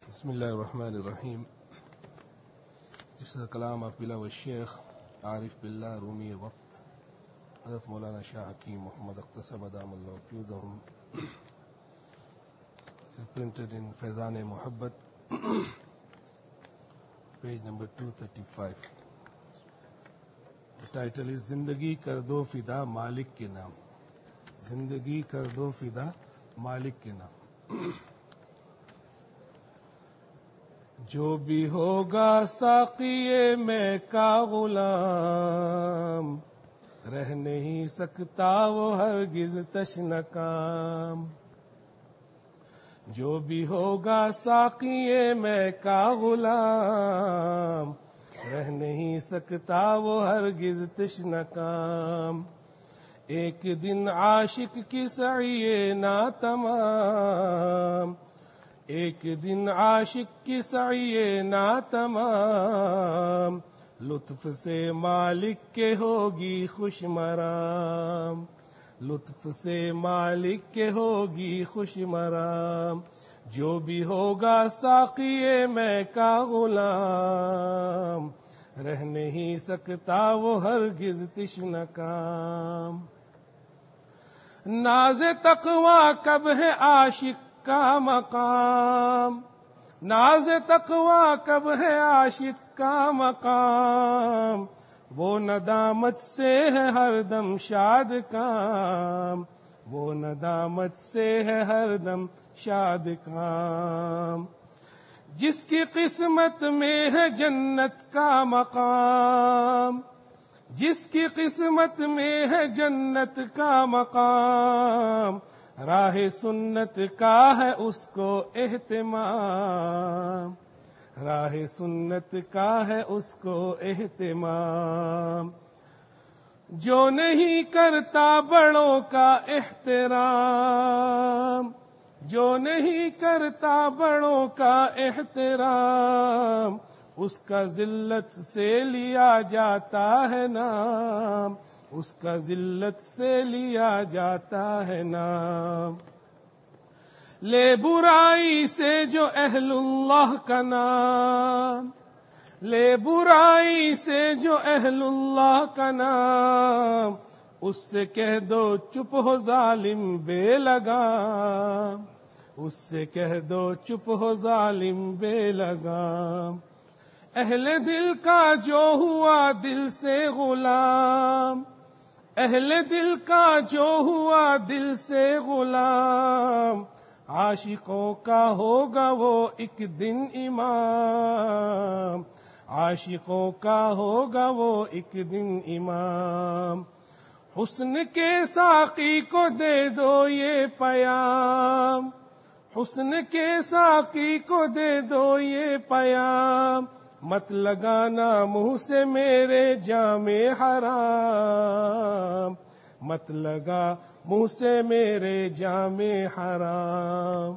بسم اللہ الرحمن الرحیم. جس کا کلام افیلا و شیخ عارف باللہ رومی وقت حضرت مولانا شاہ حکیم محمد اختصر دام اللہ فیوزہم printed in Faizan Mohabbat page number 235. The title is زندگی کر دو فدا مالک کے نام. زندگی کر دو فدا مالک کے نام. جو بھی ہوگا ساقی میں کا غلام رہ نہیں سکتا وہ ہرگز تشنہ کام. جو بھی ہوگا ساقی میں کا غلام رہ نہیں سکتا وہ ہرگز تشنہ کام. ایک دن عاشق کی سعی نا تمام ایک دن عاشق کی سعی نا تمام لطف سے مالک کے ہوگی خوش مرام. لطف سے مالک کے ہوگی خوش مرام. جو بھی ہوگا ساقی میں کا غلام رہ نہیں سکتا وہ ہرگز تشنہ کام. ناز تقوی کب ہے عاشق کا مقام. ناز تقوی کب ہے عاشق کا مقام. وہ ندامت سے ہے ہر دم شاد کام. وہ ندامت سے ہے ہر دم شاد کام. جس کی قسمت میں ہے جنت کا مقام. جس کی قسمت میں ہے جنت کا مقام راہ سنت کا ہے اس کو اہتمام. راہ سنت کا ہے اس کو اہتمام. جو نہیں کرتا بڑوں کا احترام جو نہیں کرتا بڑوں کا احترام اس کا ذلت سے لیا جاتا ہے نام. اس کا ذلت سے لیا جاتا ہے نام. لے برائی سے جو اہل اللہ کا نام لے برائی سے جو اہل اللہ کا نام اس سے کہہ دو چپ ہو ظالم بے لگام. اس سے کہہ دو چپ ہو ظالم بے لگام. اہل دل کا جو ہوا دل سے غلام اہل دل کا جو ہوا دل سے غلام عاشقوں کا ہوگا وہ ایک دن امام. عاشقوں کا ہوگا وہ ایک دن امام. حسن کے ساقی کو دے دو یہ پیام. حسن کے ساقی کو دے دو یہ پیام. مت لگانا منہ سے میرے جام حرام. مت لگا منہ سے میرے جام حرام.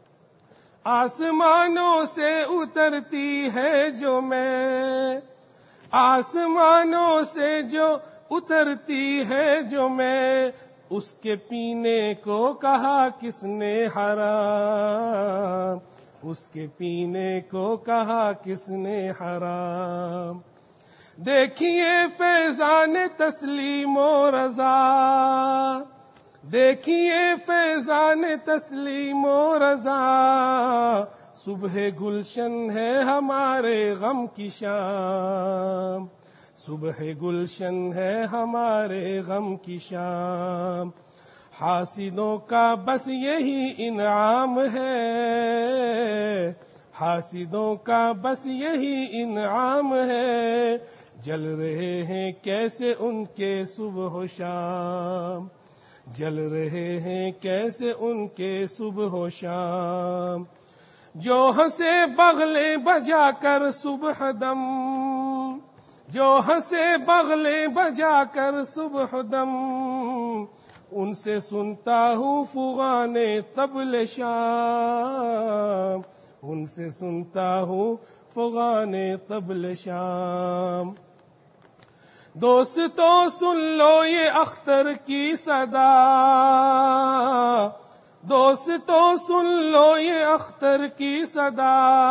آسمانوں سے اترتی ہے جو میں آسمانوں سے جو اترتی ہے جو میں اس کے پینے کو کہا کس نے حرام. اس کے پینے کو کہا کس نے حرام. دیکھیے فیضان تسلیم و رضا دیکھیے فیضان تسلیم و رضا. صبح گلشن ہے ہمارے غم کی شام. صبح گلشن ہے ہمارے غم کی شام. حاسدوں کا بس یہی انعام ہے. حاسدوں کا بس یہی انعام ہے. جل رہے ہیں کیسے ان کے صبح و شام. جل رہے ہیں کیسے ان کے صبح و شام. جو ہنسے بغلے بجا کر صبح دم جو ہنسے بغلے بجا کر صبح دم ان سے سنتا ہوں فغان طبل شام. ان سے سنتا ہوں فغان طبل شام. دوستو سن لو یہ اختر کی صدا दोस्तों सुन लो ये अख्तर की सदा,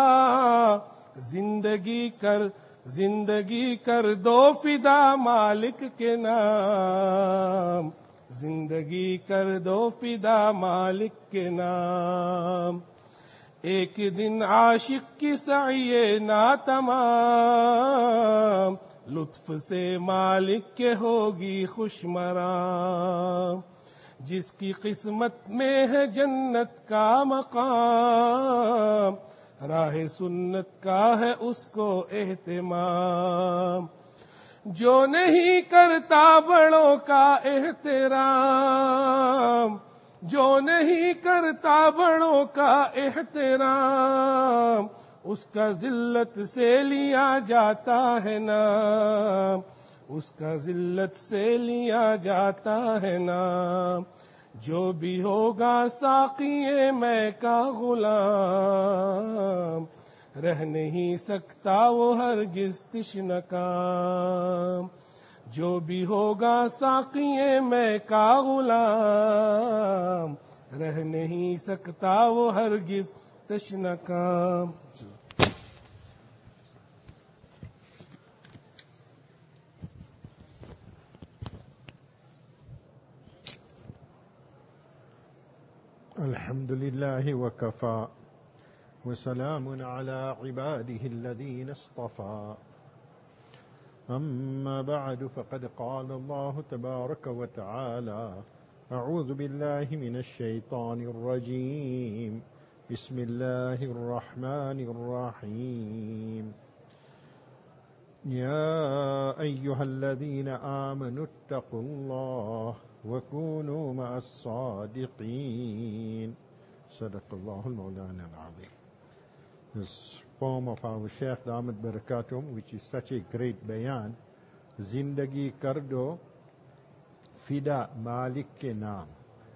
जिंदगी कर दो फिदा मालिक के नाम, जिंदगी कर दो फिदा मालिक के नाम। एक दिन आशिक की सईये ना तमाम, लुत्फ से मालिक के होगी खुशमराम। जिसकी किस्मत में है जन्नत का मकाम, राह सुन्नत का है उसको एहतिमाम। जो नहीं करता बड़ों का एहतराम, जो नहीं करता बड़ों का एहतराम, उसका जिल्लत से लिया जाता है नाम, उसका जिल्लत से लिया जाता है नाम। जो भी होगा साक़िए मैं का गुलाम, रह नहीं सकता वो हरगिज़ तिश्नकाम। जो भी होगा साक़िए मैं का गुलाम, रह नहीं सकता वो हरगिज़ तश्नकाम। الحمد لله وكفى وسلام على عباده الذين اصطفى. أما بعد فقد قال الله تبارك وتعالى: أعوذ بالله من الشيطان الرجيم، بسم الله الرحمن الرحيم. يا أيها الذين آمنوا اتقوا الله وكونوا مع الصادقين. صدق الله المولانا العظيم. This poem of our Shaykh Damat Barakatum, which is such a great bayan, Zindagi Kardo Fida Malik ke Naam.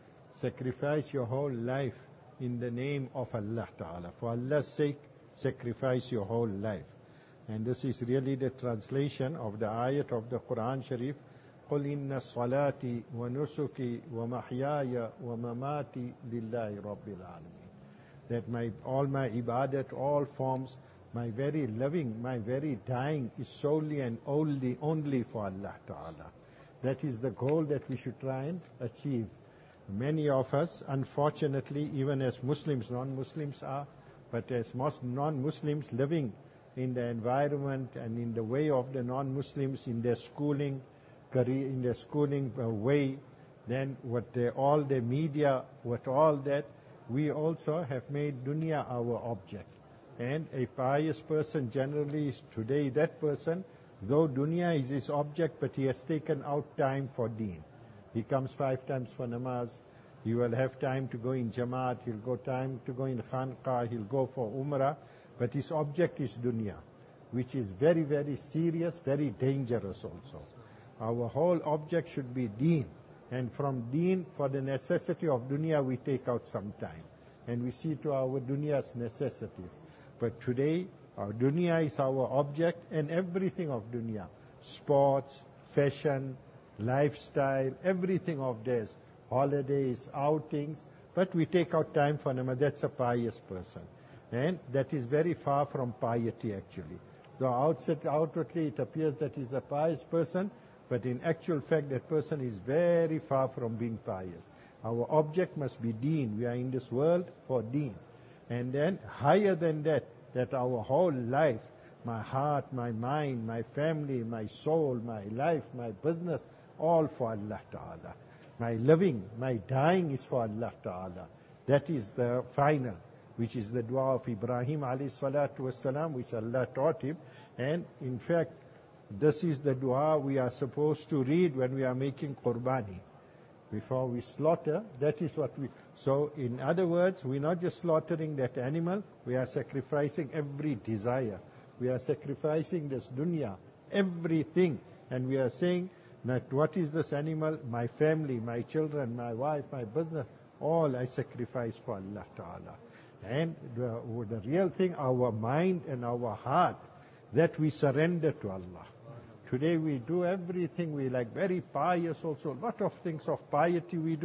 Sacrifice your whole life in the name of Allah Ta'ala. For Allah's sake, sacrifice your whole life. And this is really the translation of the ayat of the Quran Sharif, قُلْ إِنَّ الصَّلَاةِ وَنُسُكِي وَمَحْيَايَ وَمَمَاتِي لِلَّهِ رَبِّ الْعَالَمِينَ. That all my ibadat, all forms, my very living, my very dying is solely and only for Allah Ta'ala. That is the goal that we should try and achieve. Many of us, unfortunately, even as Muslims, non-Muslims are, but as most non-Muslims living in the environment and in the way of the non-Muslims, in their schooling, career, in their schooling way, then all the media, what all that, we also have made dunya our object. And a pious person generally is today that person, though dunya is his object, but he has taken out time for deen. He comes 5 times for namaz, he will have time to go in Jamaat, he'll go time to go in Khanqah, he'll go for Umrah, but his object is dunya, which is very, very serious, very dangerous also. Our whole object should be deen. And from deen, for the necessity of dunya, we take out some time. And we see to our dunya's necessities. But today, our dunya is our object and everything of dunya. Sports, fashion, lifestyle, everything of theirs. Holidays, outings. But we take out time for them. That's a pious person. And that is very far from piety actually. Though outwardly it appears that he's a pious person, but in actual fact that person is very far from being pious. Our object must be deen. We are in this world for deen. And then higher than that, that our whole life, my heart, my mind, my family, my soul, my life, my business, all for Allah Ta'ala. My living, my dying is for Allah Ta'ala. That is the final, which is the dua of Ibrahim alayhi salatu wassalam, which Allah taught him. And in fact, this is the dua we are supposed to read when we are making qurbani. Before we slaughter, that is what we... So, in other words, we're not just slaughtering that animal, we are sacrificing every desire. We are sacrificing this dunya, everything. And we are saying that what is this animal? My family, my children, my wife, my business, all I sacrifice for Allah Ta'ala. And the real thing, our mind and our heart, that we surrender to Allah. Today we do everything, we like very pious also, a lot of things of piety we do,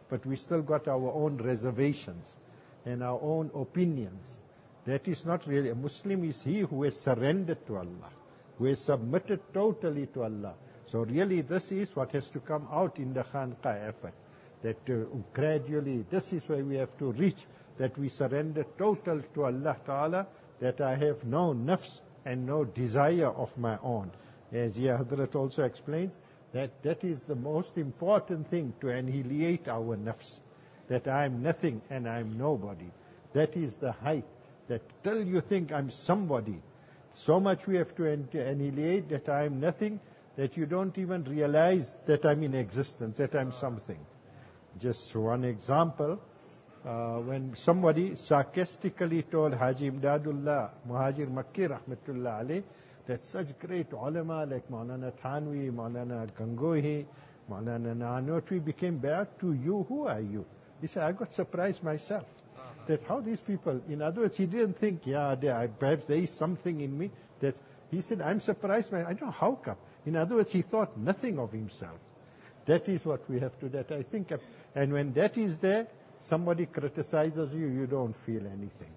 but we still got our own reservations and our own opinions. That is not really. A Muslim is he who has surrendered to Allah, who has submitted totally to Allah. So really this is what has to come out in the Khanqa effort. That gradually, this is where we have to reach, that we surrender total to Allah Ta'ala, that I have no nafs and no desire of my own. As Ya Hadrat also explains, that is the most important thing, to annihilate our nafs, that I am nothing and I am nobody. That is the height, that till you think I'm somebody, so much we have to annihilate that I am nothing, that you don't even realize that I'm in existence, that I'm something. Just one example, when somebody sarcastically told Haji Imdadullah Muhajir Makki Rahmatullah alayh, that such great ulama like Maulana Thanvi, Maulana Gangohi, Maulana Nanotwi became bad to you, who are you? He said, I got surprised myself. That how these people, in other words, he didn't think, perhaps there is something in me. He said, I'm surprised, I don't know how come. In other words, he thought nothing of himself. That is what we have to, that I think, and when that is there, somebody criticizes you, you don't feel anything.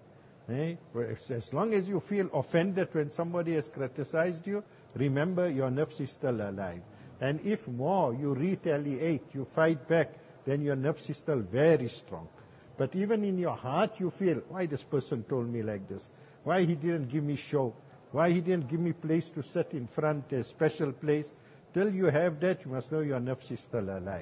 As long as you feel offended when somebody has criticized you, remember your nafs is still alive. And if more you retaliate, you fight back, then your nafs is still very strong. But even in your heart you feel, why this person told me like this? Why he didn't give me show? Why he didn't give me place to sit in front, a special place? Till you have that, you must know your nafs is still alive.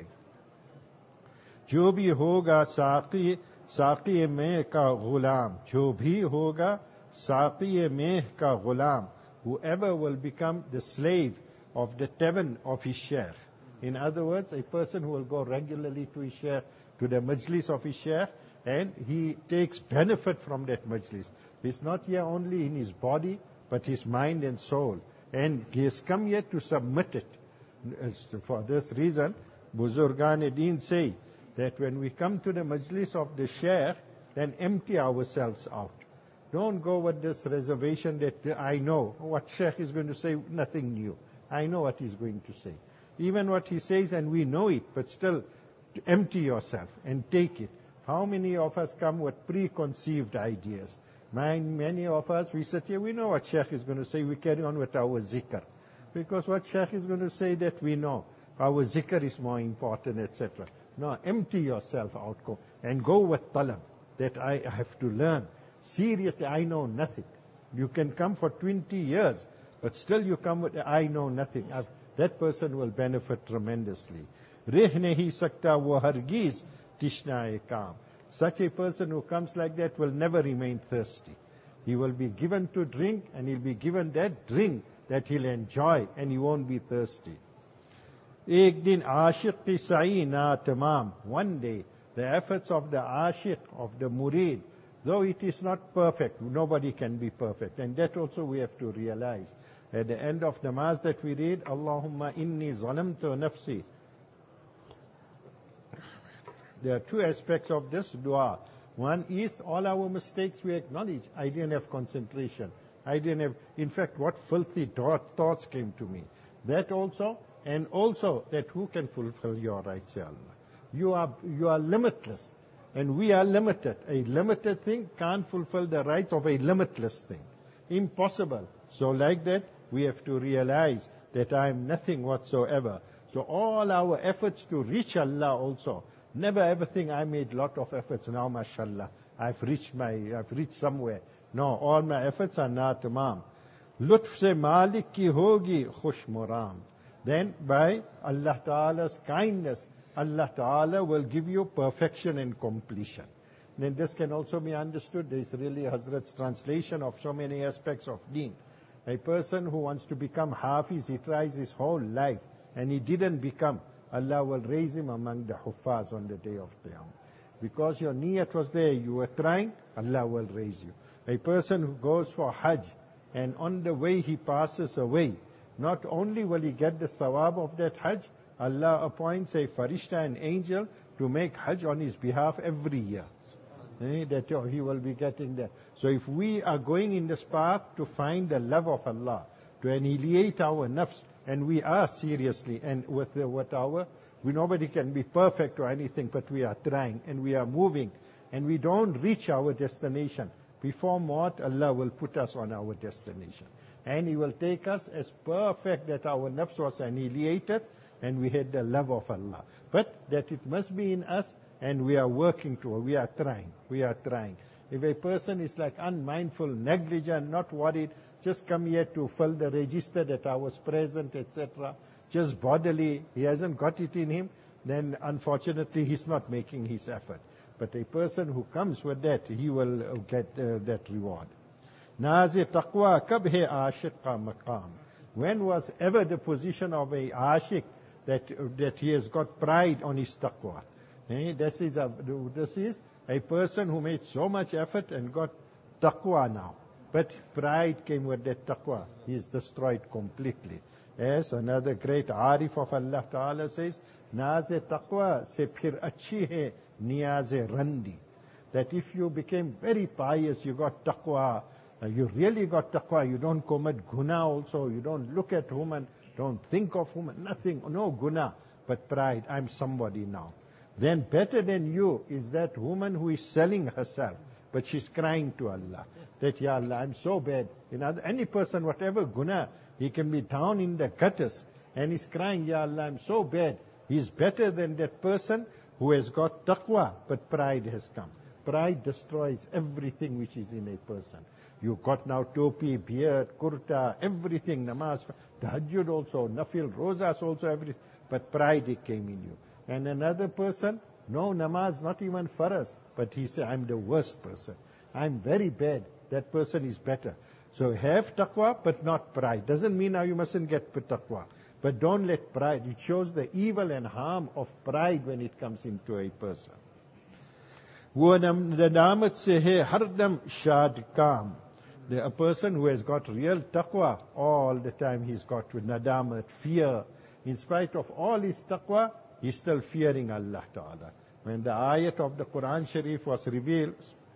जो भी होगा साक़ी में का गुलाम, जो भी होगा साक़ी में का गुलाम, whoever will become the slave of the tavern of his sheikh. In other words, a person who will go regularly to his sheikh, to the majlis of his sheikh, and he takes benefit from that majlis. It's not here only in his body, but his mind and soul. And he has come here to submit it. For this reason, Buzurgan-e-Deen say that when we come to the majlis of the sheikh, then empty ourselves out. Don't go with this reservation that I know what sheikh is going to say, nothing new. I know what he's going to say. Even what he says, and we know it, but still empty yourself and take it. How many of us come with preconceived ideas? Many of us, we sit here, we know what sheikh is going to say, we carry on with our zikr. Because what sheikh is going to say, that we know. Our zikr is more important, etc. No, empty yourself out and go with talab, that I have to learn. Seriously, I know nothing. You can come for 20 years, but still you come with, I know nothing. That person will benefit tremendously. Reh nahi sakta wo hargiz tishna-e kaam. Such a person who comes like that will never remain thirsty. He will be given to drink, and he'll be given that drink that he'll enjoy, and he won't be thirsty. Ek din ashiq ki sa'i na tamam. One day, the efforts of the ashiq, of the murid, though it is not perfect, nobody can be perfect. And that also we have to realize. At the end of namaz that we read, Allahumma inni zalamtu nafsi. There are two aspects of this dua. One is all our mistakes we acknowledge. I didn't have concentration. I didn't have, in fact, what filthy thoughts came to me. That also, and also that who can fulfill your rights, Ya Allah? You are limitless, and we are limited. A limited thing can't fulfill the rights of a limitless thing. Impossible. So like that, we have to realize that I am nothing whatsoever. So all our efforts to reach Allah also, never ever think I made lot of efforts, now mashallah, I've reached somewhere. No, all my efforts are na tamam. Lutf se malik ki hogi khush muram. Then by Allah Ta'ala's kindness, Allah Ta'ala will give you perfection and completion. Then this can also be understood. There is really Hazrat's translation of so many aspects of deen. A person who wants to become hafiz, he tries his whole life, and he didn't become, Allah will raise him among the huffaz on the day of Qiyamah. Because your niyat was there, you were trying, Allah will raise you. A person who goes for Hajj, and on the way he passes away, not only will he get the sawab of that Hajj, Allah appoints a farishta, an angel, to make Hajj on his behalf every year. That he will be getting there. So if we are going in this path to find the love of Allah, to annihilate our nafs, and we are seriously, and with our Nobody can be perfect or anything, but we are trying and we are moving. And we don't reach our destination. Before Maut, Allah will put us on our destination. And He will take us as perfect that our nafs was annihilated and we had the love of Allah. But that it must be in us and we are working toward, we are trying. If a person is like unmindful, negligent, not worried, just come here to fill the register that I was present, etc., just bodily, he hasn't got it in him, then unfortunately he's not making his effort. But a person who comes with that, he will get that reward. Nazi taqwa kab hai ashiq ka maqam. When was ever the position of a ashiq that he has got pride on his taqwa? This is a person who made so much effort and got taqwa now. But pride came with that taqwa. He is destroyed completely. As another great arif of Allah Ta'ala says, Naze taqwa se phir achhi hai niyaze randi. That if you became very pious, you got taqwa, you really got taqwa, you don't commit guna also, you don't look at woman, don't think of woman, nothing, no guna, but pride, I'm somebody now. Then better than you is that woman who is selling herself, but she's crying to Allah, that, Ya Allah, I'm so bad. Any person, whatever guna, he can be down in the gutters, and he's crying, Ya Allah, I'm so bad. He's better than that person who has got taqwa, but pride has come. Pride destroys everything which is in a person. You got now topi, beard, kurta, everything, namaz, tahajjud also, nafil, rozas also, everything. But pride, it came in you. And another person, no namaz, not even faraz, but he said, I'm the worst person. I'm very bad. That person is better. So have taqwa, but not pride. Doesn't mean now you mustn't get taqwa. But don't let pride. It shows the evil and harm of pride when it comes into a person. A person who has got real taqwa, all the time he's got with nadamat, fear. In spite of all his taqwa, he's still fearing Allah Ta'ala. When the ayat of the Quran Sharif was revealed,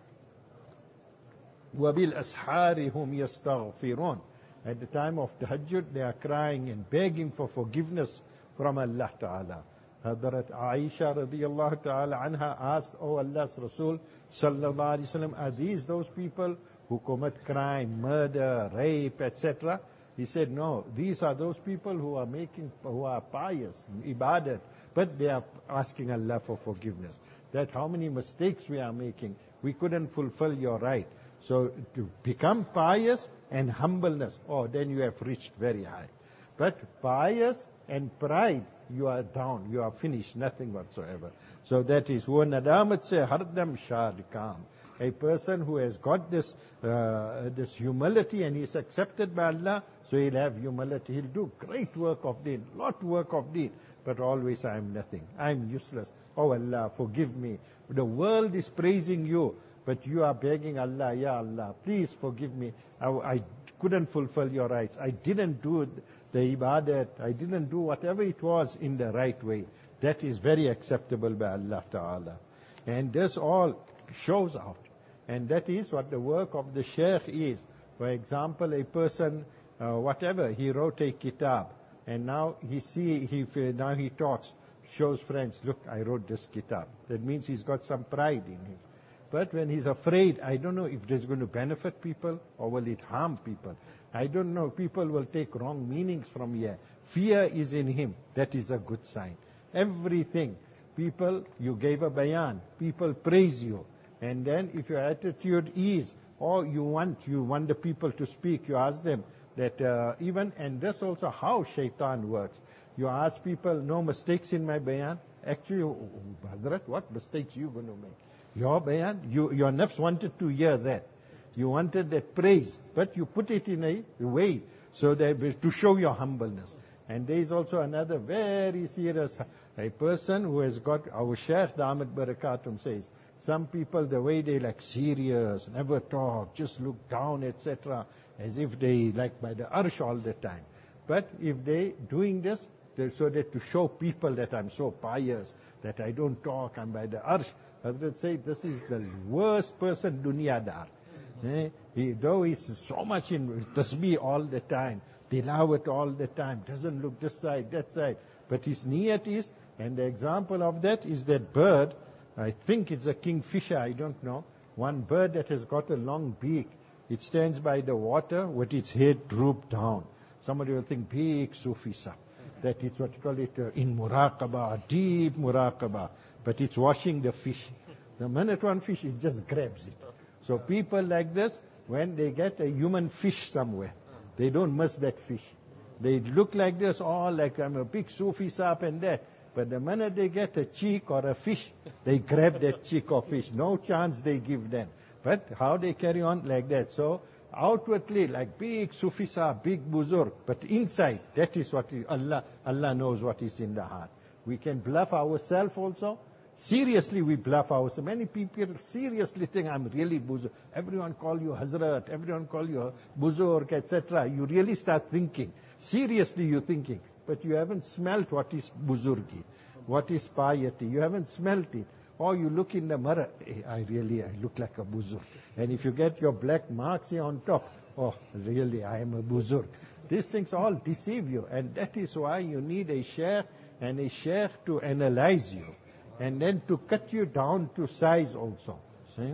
وَبِالْأَسْحَارِ هُمْ يَسْتَغْفِرُونَ. At the time of Tahajjud, they are crying and begging for forgiveness from Allah Ta'ala. Hadrat Aisha radiyallahu ta'ala anha asked, Oh Allah's Rasul sallallahu alayhi wasallam, are these those people who commit crime, murder, rape, etc.? He said, no, these are those people who are pious, ibadat, but they are asking Allah for forgiveness. That how many mistakes we are making, we couldn't fulfill your right. So to become pious and humbleness, then you have reached very high. But pious and pride, you are down, you are finished, nothing whatsoever. So that is, وَنَدَامَتْ سَيْ هَرْدَمْ شَادِكَامْ. A person who has got this humility and is accepted by Allah, so he'll have humility. He'll do great work of deen, lot work of deen, but always I am nothing. I am useless. Oh Allah, forgive me. The world is praising you, but you are begging Allah, Ya Allah, please forgive me. I couldn't fulfill your rights. I didn't do the ibadat. I didn't do whatever it was in the right way. That is very acceptable by Allah Ta'ala. And this all shows out. And that is what the work of the Shaykh is. For example, a person, whatever, he wrote a kitab. And now now he talks, shows friends, look, I wrote this kitab. That means he's got some pride in him. But when he's afraid, I don't know if this is going to benefit people or will it harm people. I don't know. People will take wrong meanings from here. Fear is in him. That is a good sign. Everything. People, you gave a bayan. People praise you. And then if your attitude is, or you want the people to speak, you ask them that even, and this also how shaitan works. You ask people, no mistakes in my bayan. Actually, Hazrat, what mistakes you going to make? Your bayan, your nafs wanted to hear that. You wanted that praise, but you put it in a way so that to show your humbleness. And there is also another very serious, a person who has got, our Shaykh Damat Barakatum says, some people, the way they like serious, never talk, just look down, etc., as if they like by the arsh all the time. But if they doing this, so that to show people that I'm so pious, that I don't talk, I'm by the arsh, Hazrat say, this is the worst person, dunyadar. Though he's so much in tasbih all the time, tilawat all the time, doesn't look this side, that side, but his niyat is, And the example of that is that bird, I think it's a kingfisher, I don't know. One bird that has got a long beak. It stands by the water with its head drooped down. Somebody will think, big Sufisa. That is what you call it in muraqabah, deep muraqabah. But it's washing the fish. The minute one fish, it just grabs it. So people like this, when they get a human fish somewhere, they don't miss that fish. They look like this, all like I'm a big Sufi sap and that. But the minute they get a cheek or a fish, they grab that cheek or fish. No chance they give them. But how they carry on like that. So outwardly like big Sufisa, big buzurg. But inside, that is what is Allah knows what is in the heart. We can bluff ourselves also. Seriously we bluff ourselves. Many people seriously think I'm really buzurg. Everyone call you Hazrat, everyone call you buzurg, etc. You really start thinking. Seriously you're thinking. But you haven't smelt what is buzurgi, what is piety. You haven't smelt it. Or you look in the mirror, I look like a buzurg. And if you get your black marks here on top, oh, really, I am a buzurg. These things all deceive you. And that is why you need a sheikh and a sheikh to analyze you. And then to cut you down to size also. See?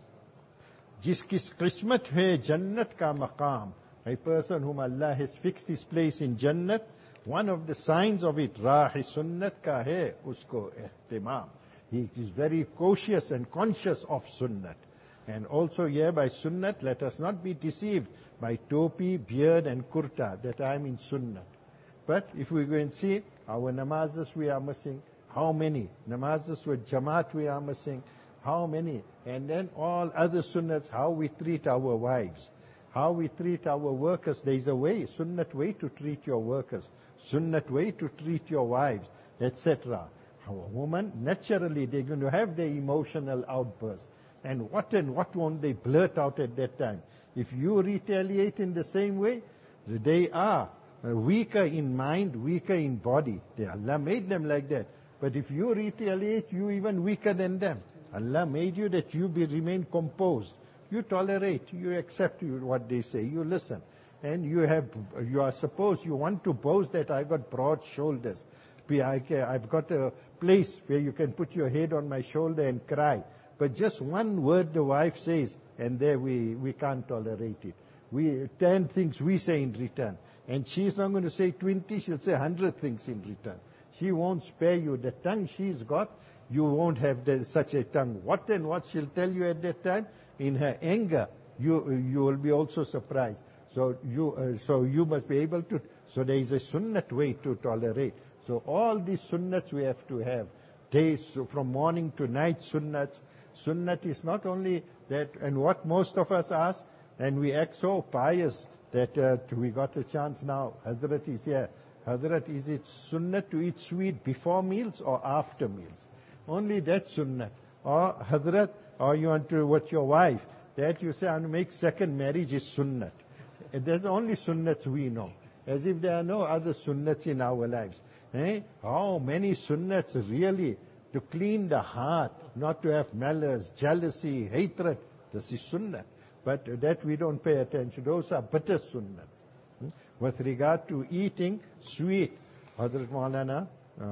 Jiski qismat hai jannat ka maqam. A person whom Allah has fixed his place in Jannat, one of the signs of it, Rahi Sunnat ka hai, usko ihtimam. He is very cautious and conscious of Sunnat. And also here by Sunnat, let us not be deceived by topi, beard and kurta, that I am in Sunnat. But if we go and see, our namazes we are missing, how many? Namazes with Jamaat we are missing, how many? And then all other Sunnats, how we treat our wives. How we treat our workers. There is a way, Sunnat way to treat your workers. Sunnat way to treat your wives, etc. A woman, naturally, they're going to have their emotional outbursts. And what won't they blurt out at that time? If you retaliate in the same way, they are weaker in mind, weaker in body. Allah made them like that. But if you retaliate, you're even weaker than them. Allah made you that you remain composed. You tolerate, you accept what they say, you listen. And you want to boast that I've got broad shoulders. I've got a place where you can put your head on my shoulder and cry. But just one word the wife says, and there we can't tolerate it. 10 things we say in return. And she's not going to say 20, she'll say 100 things in return. She won't spare you. The tongue she's got, you won't have such a tongue. What and what she'll tell you at that time, in her anger, you will be also surprised. So you must be able to. So there is a sunnat way to tolerate. So all these sunnats we have to have. Days from morning to night sunnats. Sunnat is not only that, and what most of us ask, and we act so pious that we got a chance now. Hazrat is here. Hazrat, is it sunnat to eat sweet before meals or after meals? Only that sunnat. Or Hazrat, or you want to, with your wife, that you say, I want to make second marriage is sunnat. There's only sunnats we know. As if there are no other sunnats in our lives. How many sunnats really to clean the heart, not to have malice, jealousy, hatred. This is sunnat. But that we don't pay attention. Those are bitter sunnats. With regard to eating sweet, Hazrat Maulana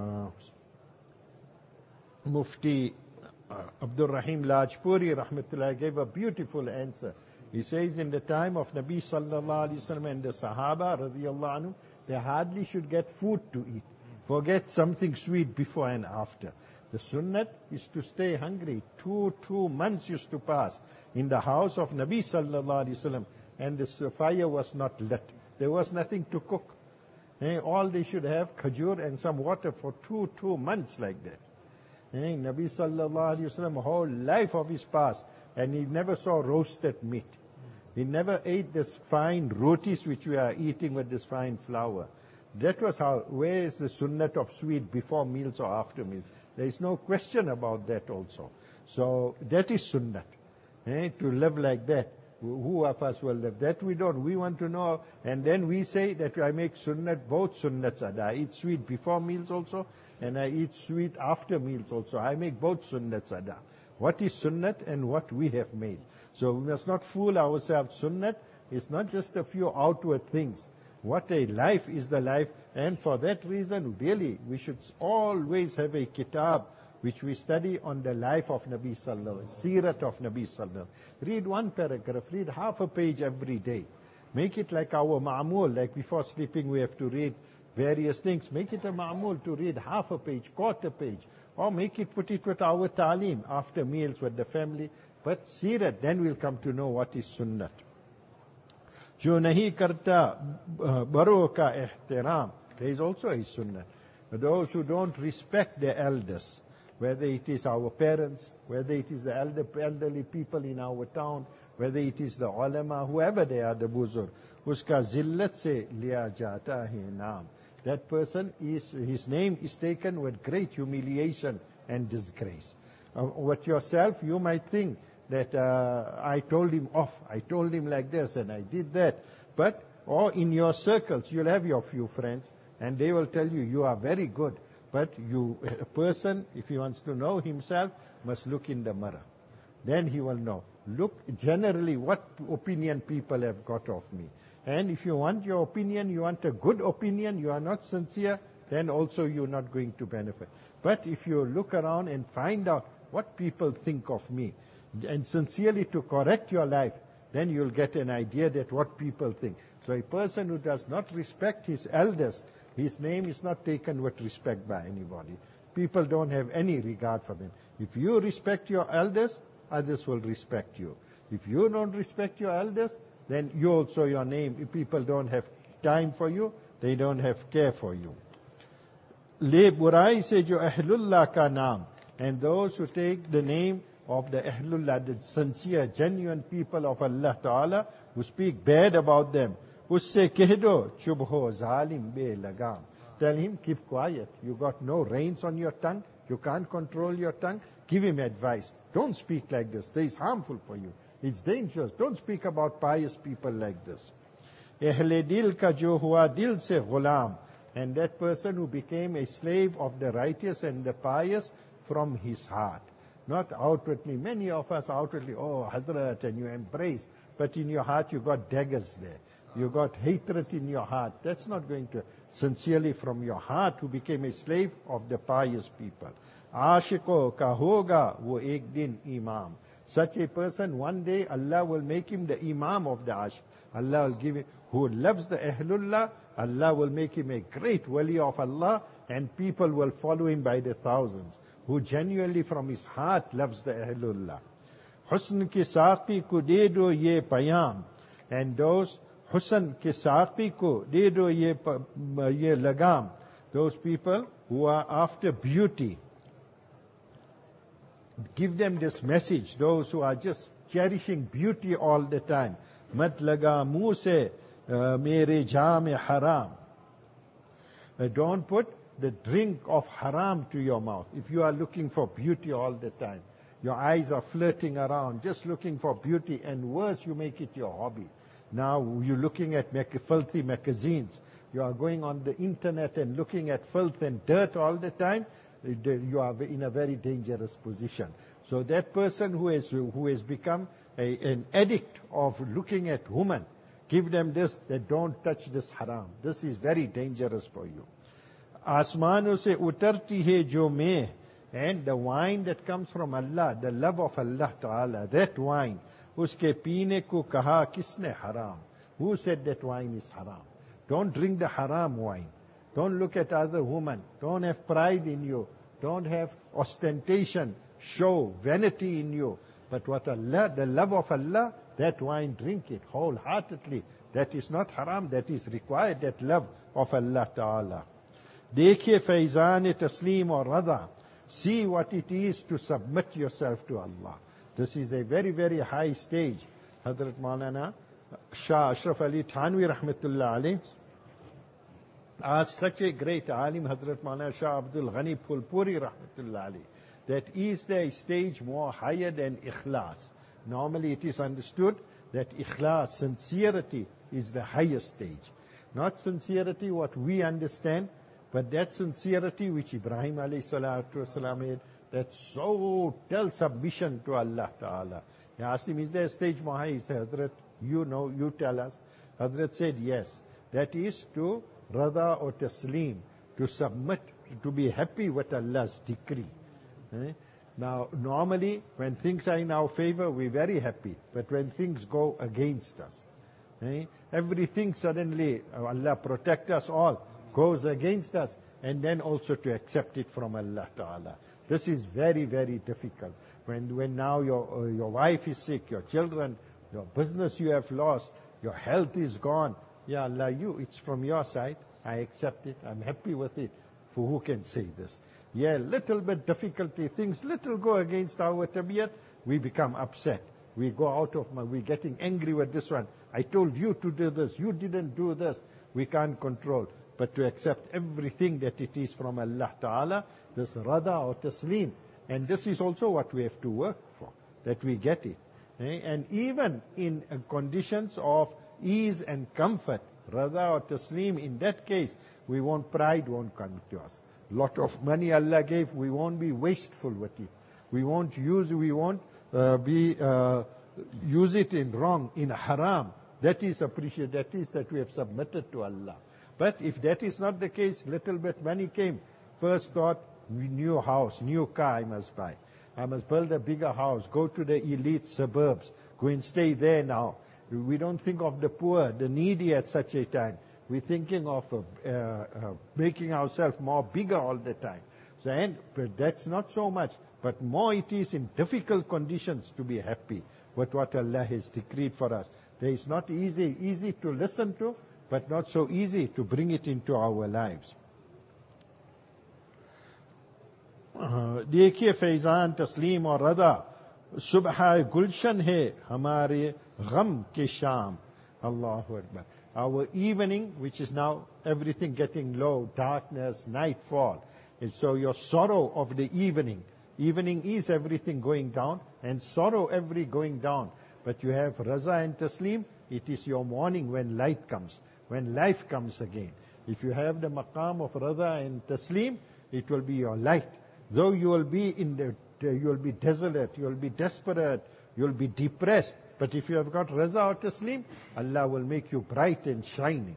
Mufti Abdul Rahim Lajpuri Rahmatullah gave a beautiful answer. He says in the time of Nabi Sallallahu Alaihi Wasallam and the Sahaba Radiyallahu Anhu, they hardly should get food to eat. Forget something sweet before and after. The sunnat is to stay hungry. Two months used to pass in the house of Nabi Sallallahu Alaihi Wasallam, and the fire was not lit. There was nothing to cook. All they should have khajur and some water for two months like that. Nabi Sallallahu Alaihi Wasallam, whole life of his past, and he never saw roasted meat. He never ate this fine rotis which we are eating with this fine flour. That was how. Where is the sunnat of sweet before meals or after meals? There is no question about that also. So that is sunnat. To live like that. Who of us will live? That we don't. We want to know. And then we say that I make sunnat, both sunnats ada. I eat sweet before meals also, and I eat sweet after meals also. I make both sunnats ada. What is sunnat and what we have made. So we must not fool ourselves. Sunnat is not just a few outward things. What a life is the life. And for that reason, really, we should always have a kitab which we study on the life of Nabi Sallallahu Alaihi Wasallam, Seerat of Nabi Sallallahu Alaihi Wasallam. Read one paragraph, read half a page every day. Make it like our ma'amul, like before sleeping we have to read various things. Make it a ma'amul to read half a page, quarter page. Or make it, put it with our ta'aleem after meals with the family. But Seerat, then we'll come to know what is Sunnat. Jo nahi karta baro ka ihtiram. There is also a Sunnat. Those who don't respect their elders, whether it is our parents, whether it is the elderly people in our town, whether it is the ulama, whoever they are, the buzurg, uska zillat se liya jata hai naam. That person his name is taken with great humiliation and disgrace. With yourself, you might think that I told him off, I told him like this, and I did that. But, or in your circles, you'll have your few friends, and they will tell you, you are very good. But a person, if he wants to know himself, must look in the mirror. Then he will know. Look generally what opinion people have got of me. And if you want your opinion, you want a good opinion, you are not sincere, then also you're not going to benefit. But if you look around and find out what people think of me, and sincerely to correct your life, then you'll get an idea that what people think. So a person who does not respect his elders, his name is not taken with respect by anybody. People don't have any regard for them. If you respect your elders, others will respect you. If you don't respect your elders, then you also, your name, if people don't have time for you, they don't have care for you. Le burai se jo ahlullah ka naam. And those who take the name of the ahlullah, the sincere, genuine people of Allah Ta'ala, who speak bad about them, usse kehdo chubho zalim be lagam. Tell him, keep quiet. You got no reins on your tongue. You can't control your tongue. Give him advice. Don't speak like this. This is harmful for you. It's dangerous. Don't speak about pious people like this. Ahle dil ka jo hua dil se ghulam. And that person who became a slave of the righteous and the pious from his heart. Not outwardly. Many of us outwardly, oh, Hazrat, and you embrace. But in your heart you got daggers there. You got hatred in your heart. That's not going to sincerely from your heart who became a slave of the pious people. Ashiko ka hoga wo ek din imam. Such a person, one day Allah will make him the imam of the Ashq. Allah will give him, who loves the Ahlullah, Allah will make him a great wali of Allah, and people will follow him by the thousands, who genuinely from his heart loves the Ahlullah. Husn ki saqi ko de do ye payam. And those Husn ke saqi ko de do ye lagam. Those people who are after beauty. Give them this message, those who are just cherishing beauty all the time. Mat laga muh se mere jam haram. Don't put the drink of haram to your mouth. If you are looking for beauty all the time, your eyes are flirting around, just looking for beauty, and worse, you make it your hobby. Now you're looking at filthy magazines. You are going on the internet and looking at filth and dirt all the time. You are in a very dangerous position. So that person who has become an addict of looking at women, give them this, that don't touch this haram. This is very dangerous for you. Asmano se utarti hai jo mein, and the wine that comes from Allah, the love of Allah Ta'ala, that wine, uske peene ko kaha kisne haram. Who said that wine is haram? Don't drink the haram wine. Don't look at other women. Don't have pride in you. Don't have ostentation, show, vanity in you. But what Allah, the love of Allah, that wine, drink it wholeheartedly. That is not haram, that is required, that love of Allah Ta'ala. Dekhiye faizan taslim or rada. See what it is to submit yourself to Allah. This is a very, very high stage. Hazrat Maulana Shah Ashraf Ali Thanwi Rahmatullah alayh, as such a great alim, Hazrat Maulana Shah Abdul Ghani Phulpuri Rahmatullah alayh, that is the stage more higher than ikhlas. Normally it is understood that ikhlas, sincerity, is the highest stage. Not sincerity what we understand, but that sincerity which Ibrahim alayhi salatu wasalam had, that total submission to Allah Ta'ala. He asked him, is there a stage more high? He said, Hazrat, you know, you tell us. Hazrat said, yes. That is to rada or taslim, to submit, to be happy with Allah's decree. Now, normally, when things are in our favor, we're very happy. But when things go against us, everything suddenly, Allah protect us all, goes against us, and then also to accept it from Allah Ta'ala. This is very, very difficult. When now your wife is sick, your children, your business you have lost, your health is gone. Ya Allah, it's from your side. I accept it. I'm happy with it. For who can say this? Yeah, little bit difficulty, things little go against our tabiat, we become upset. We go out of we're getting angry with this one. I told you to do this, you didn't do this. We can't control. But to accept everything that it is from Allah Ta'ala, this rada or taslim. And this is also what we have to work for, that we get it. And even in conditions of ease and comfort, rada or taslim, in that case, pride won't come to us. Lot of money Allah gave, we won't be wasteful with it. We won't use it in wrong, in haram. That is appreciated, that is that we have submitted to Allah. But if that is not the case, little bit money came. First thought, new house, new car I must buy. I must build a bigger house, go to the elite suburbs, go and stay there now. We don't think of the poor, the needy at such a time. We're thinking of making ourselves more bigger all the time. But that's not so much. But more it is in difficult conditions to be happy with what Allah has decreed for us. There is not easy to listen to, but not so easy to bring it into our lives. देखिए फैजान तस्लीम और रदा सुबह गुलशन है हमारे गम के शाम. Allahu Akbar. Our evening, which is now everything getting low, darkness, nightfall. And so your sorrow of the evening is everything going down, and sorrow every going down. But you have raza and taslim, it is your morning when light comes, when life comes again. If you have the maqam of raza and taslim, it will be your light. Though you will be you will be desolate, you will be desperate, you will be depressed. But if you have got raza or taslim, Allah will make you bright and shining.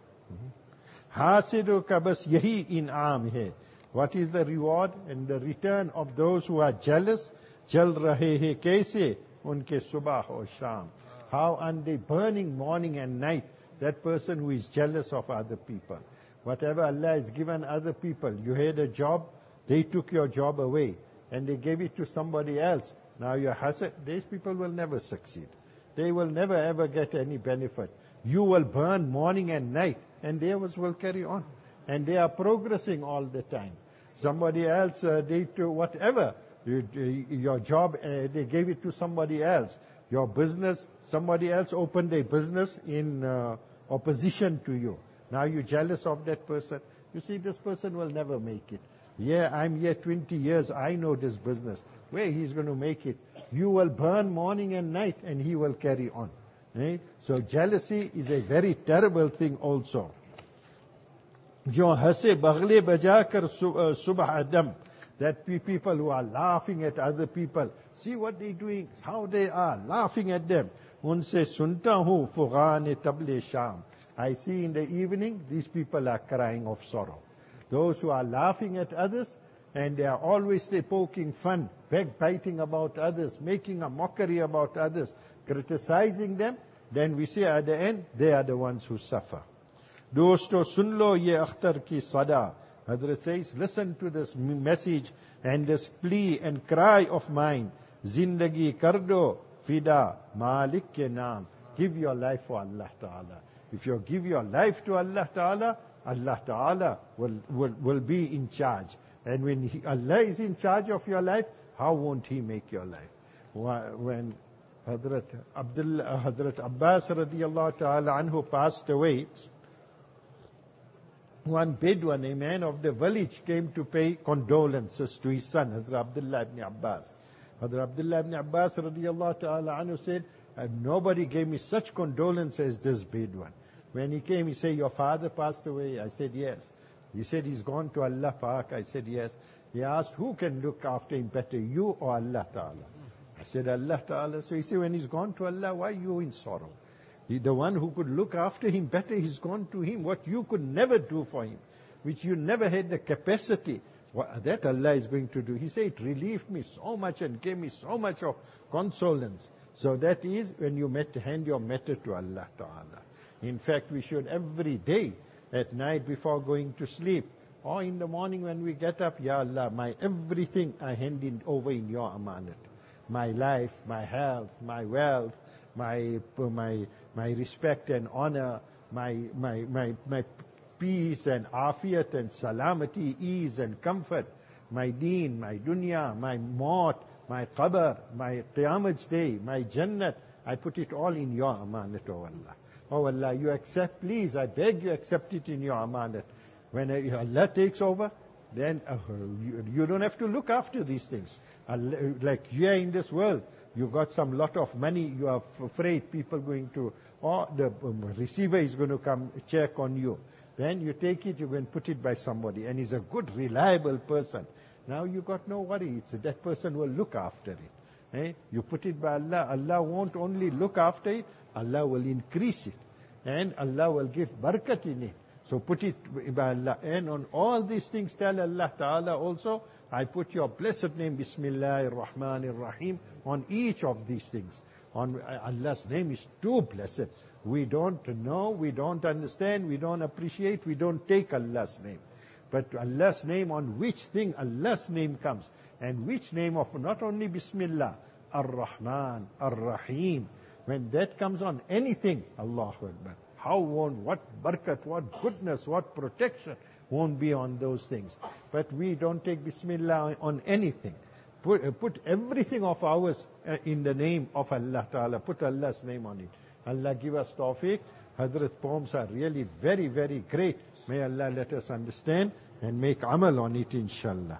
Hasidu ka bas yahi in'am hai. What is the reward and the return of those who are jealous? Jal rahe hai kaise unke subah aur sham. How are they burning morning and night? That person who is jealous of other people. Whatever Allah has given other people, you had a job, they took your job away and they gave it to somebody else. Now your hasad, these people will never succeed. They will never ever get any benefit. You will burn morning and night, and theirs will carry on. And they are progressing all the time. Somebody else, they do whatever. Your job, they gave it to somebody else. Your business, somebody else opened a business in opposition to you. Now you're jealous of that person. You see, this person will never make it. Yeah, I'm here 20 years, I know this business. Where he's going to make it? You will burn morning and night, and he will carry on. So jealousy is a very terrible thing also. Jo hase bagle bajakar subah adam. That people who are laughing at other people, see what they're doing, how they are, laughing at them. Unse sunta hu fughan table sham. I see in the evening, these people are crying of sorrow. Those who are laughing at others, and they are always poking fun, backbiting about others, making a mockery about others, criticizing them, then we see at the end, they are the ones who suffer. Dosto sunlo ye akhtar ki sada. Hazrat says, listen to this message and this plea and cry of mine. Zindagi kardo fida malik ke naam. Give your life for Allah Ta'ala. If you give your life to Allah Ta'ala, Allah Ta'ala will be in charge. And when Allah is in charge of your life, how won't He make your life? When Hazrat Abbas radiyallahu ta'ala anhu passed away, one Bedouin, a man of the village, came to pay condolences to his son, Hazrat Abdullah ibn Abbas. Hazrat Abdullah ibn Abbas radiyallahu ta'ala anhu said, nobody gave me such condolence as this Bedouin. When he came, he said, your father passed away? I said, yes. He said, he's gone to Allah Pak. I said, yes. He asked, who can look after him better, you or Allah Ta'ala? I said, Allah Ta'ala. So he said, when he's gone to Allah, why are you in sorrow? The one who could look after him better, he's gone to him. What you could never do for him, which you never had the capacity, that Allah is going to do. He said, it relieved me so much and gave me so much of consolence. So that is when you hand your matter to Allah Ta'ala. In fact, we should every day, at night before going to sleep, or in the morning when we get up, Ya Allah, my everything I hand it over in your amanat. My life, my health, my wealth, my respect and honor, my peace and afiyat and salamati, ease and comfort, my deen, my dunya, my maut, my qabr, my qiyamah day, my jannat, I put it all in your amanat, O Allah. Oh Allah, you accept, please, I beg you accept it in your amanat. When Allah takes over, then you don't have to look after these things. Like here in this world, you've got some lot of money, you are afraid people going to, or the receiver is going to come check on you. Then you take it, you go and put it by somebody, and he's a good, reliable person. Now you got no worry, that person will look after it. You put it by Allah, Allah won't only look after it, Allah will increase it. And Allah will give barakat in it. So put it by Allah. And on all these things, tell Allah Ta'ala also, I put your blessed name, Bismillahir Rahmanir Rahim, on each of these things. On Allah's name is too blessed. We don't know, we don't understand, we don't appreciate, we don't take Allah's name. But Allah's name, on which thing Allah's name comes, and which name of not only Bismillah, Ar-Rahman, Ar-Rahim, when that comes on anything, Allahu Akbar. What barakat, what goodness, what protection won't be on those things. But we don't take Bismillah on anything. Put everything of ours in the name of Allah Ta'ala. Put Allah's name on it. Allah give us tawfiq. Hazrat poems are really very, very great. May Allah let us understand and make amal on it, inshallah.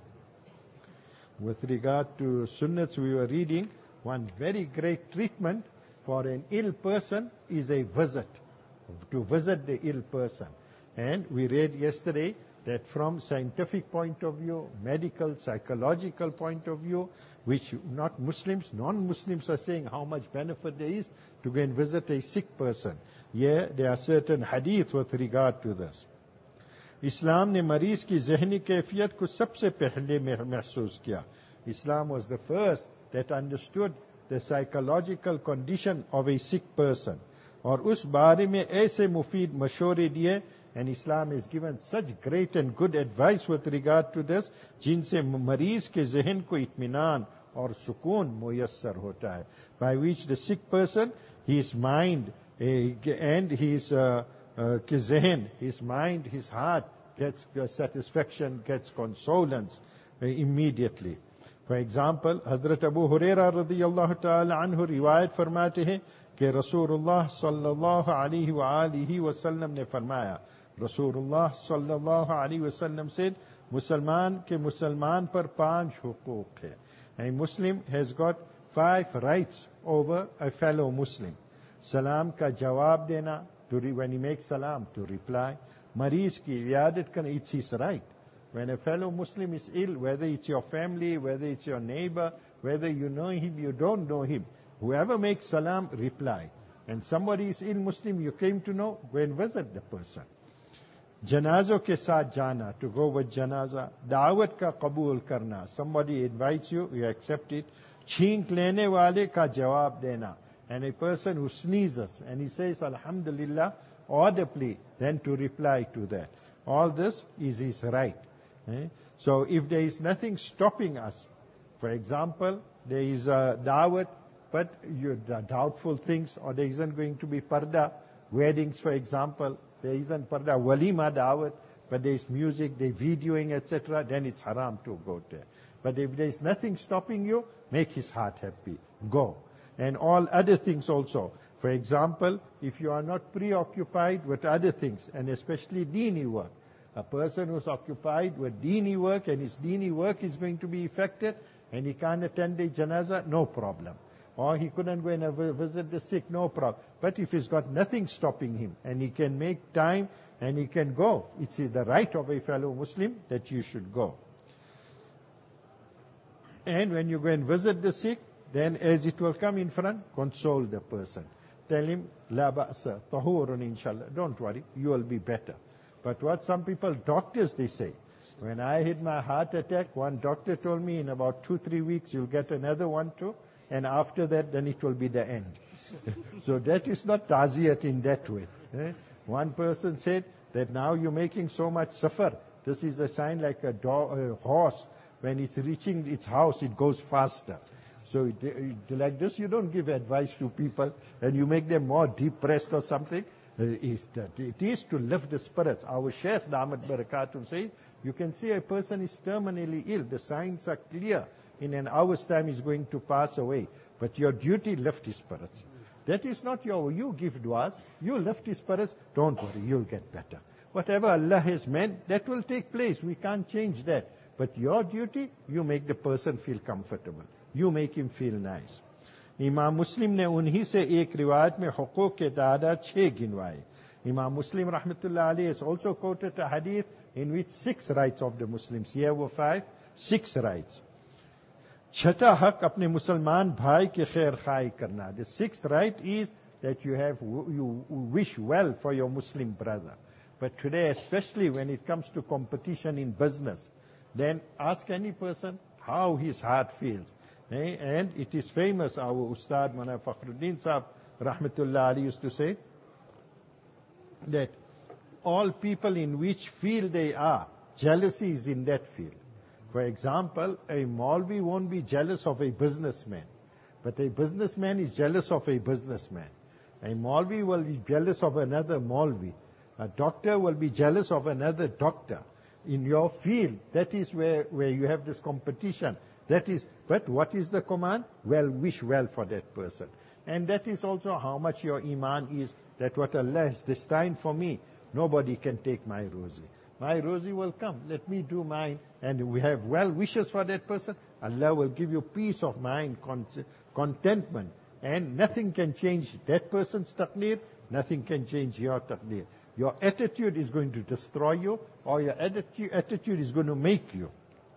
With regard to sunnats we were reading, one very great treatment for an ill person is a visit. To visit the ill person. And we read yesterday that from scientific point of view, medical, psychological point of view, which not Muslims, non-Muslims are saying how much benefit there is to go and visit a sick person. Yeah, there are certain hadith with regard to this. Islam ne mareez ki zehni kaifiyat ko sabse pehle महसूस किया. Islam was the first that understood the psychological condition of a sick person. और उस बारे में ऐसे मुफीद मशवरे दिए, and Islam has given such great and good advice with regard to this, जिनसे मरीज के जहन को इत्मीनान और सुकून मुयस्सर होता है, by which the sick person, his mind and his zehn, his mind, his heart gets satisfaction, gets consolence immediately. For example, Hazrat Abu Huraira radiyallahu ta'ala anhu riwayat फरमाते हैं कि रसूलुल्लाह सल्लल्लाहु अलैहि वालिहि वसल्लम ने फरमाया, रसूलुल्लाह सल्लल्लाहु अलैहि वसल्लम said, मुसलमान पर 5 हुकूक है. A Muslim has got 5 rights over a fellow Muslim. Salam का जवाब देना, when he makes salam, to reply. मरीज की इयादत करना, it's his right. When a fellow Muslim is ill, whether it's your family, whether it's your neighbor, whether you know him, you don't know him, whoever makes salam, reply. And somebody is ill Muslim, you came to know, go and visit the person. Janazon ke saath jana, to go with janaza. Da'wat ka qabul karna, somebody invites you, you accept it. Chhink lene wale ka jawab dena. And a person who sneezes and he says Alhamdulillah audibly, then to reply to that. All this is his right. So if there is nothing stopping us, for example, there is a da'wat, but doubtful things, or there isn't going to be parda, weddings for example, there isn't parda, walima da'wat, but there is music, there is videoing, etc., then it's haram to go there. But if there is nothing stopping you, make his heart happy, go. And all other things also. For example, if you are not preoccupied with other things, and especially deeni work, a person who's occupied with deeni work and his deeni work is going to be affected and he can't attend the janazah, no problem. Or he couldn't go and visit the sick, no problem. But if he's got nothing stopping him and he can make time and he can go, it's the right of a fellow Muslim that you should go. And when you go and visit the sick, then as it will come in front, console the person. tell him, La ba'sa, tahurun inshallah. Don't worry, you will be better. But what some people, doctors, they say, when I had my heart attack, one doctor told me in about 2-3 weeks you'll get another one too, and after that then it will be the end. So that is not ta'ziyat in that way. One person said that now you're making so much suffer. This is a sign like a horse, when it's reaching its house, it goes faster. So like this, you don't give advice to people and you make them more depressed or something. It is to lift the spirits. Our Shaykh Damat Barakatum says, you can see a person is terminally ill. The signs are clear. In an hour's time he's going to pass away. But your duty, lift his spirits. That is not you give du'as, you lift his spirits, don't worry, you'll get better. Whatever Allah has meant, that will take place. We can't change that. But your duty, you make the person feel comfortable. You make him feel nice. Imam Muslim ne unhi se ek riwayat mein huquq ke ta'adad 6 ginwaye. Imam Muslim rahmatullah alayhi has also quoted a hadith in which 6 rights of the Muslims. Here were 5, 6 rights. छठा हक अपने मुसलमान भाई के खैर खाई करना. The 6th right is that you wish well for your Muslim brother. But today, especially when it comes to competition in business, then ask any person how his heart feels. And it is famous, our Ustad Mana Fakhruddin Sahib rahmatullah Ali used to say that all people in which field they are, jealousy is in that field. For example, a Maulvi won't be jealous of a businessman, but a businessman is jealous of a businessman. A Maulvi will be jealous of another Maulvi. A doctor will be jealous of another doctor. In your field, that is where you have this competition. But what is the command? Well, wish well for that person. And that is also how much your iman is, that what Allah has destined for me, nobody can take my rosy. My rosy will come, let me do mine, and we have well wishes for that person. Allah will give you peace of mind, contentment, and nothing can change that person's taqdeer, nothing can change your taqdeer. Your attitude is going to destroy you, or your attitude is going to make you.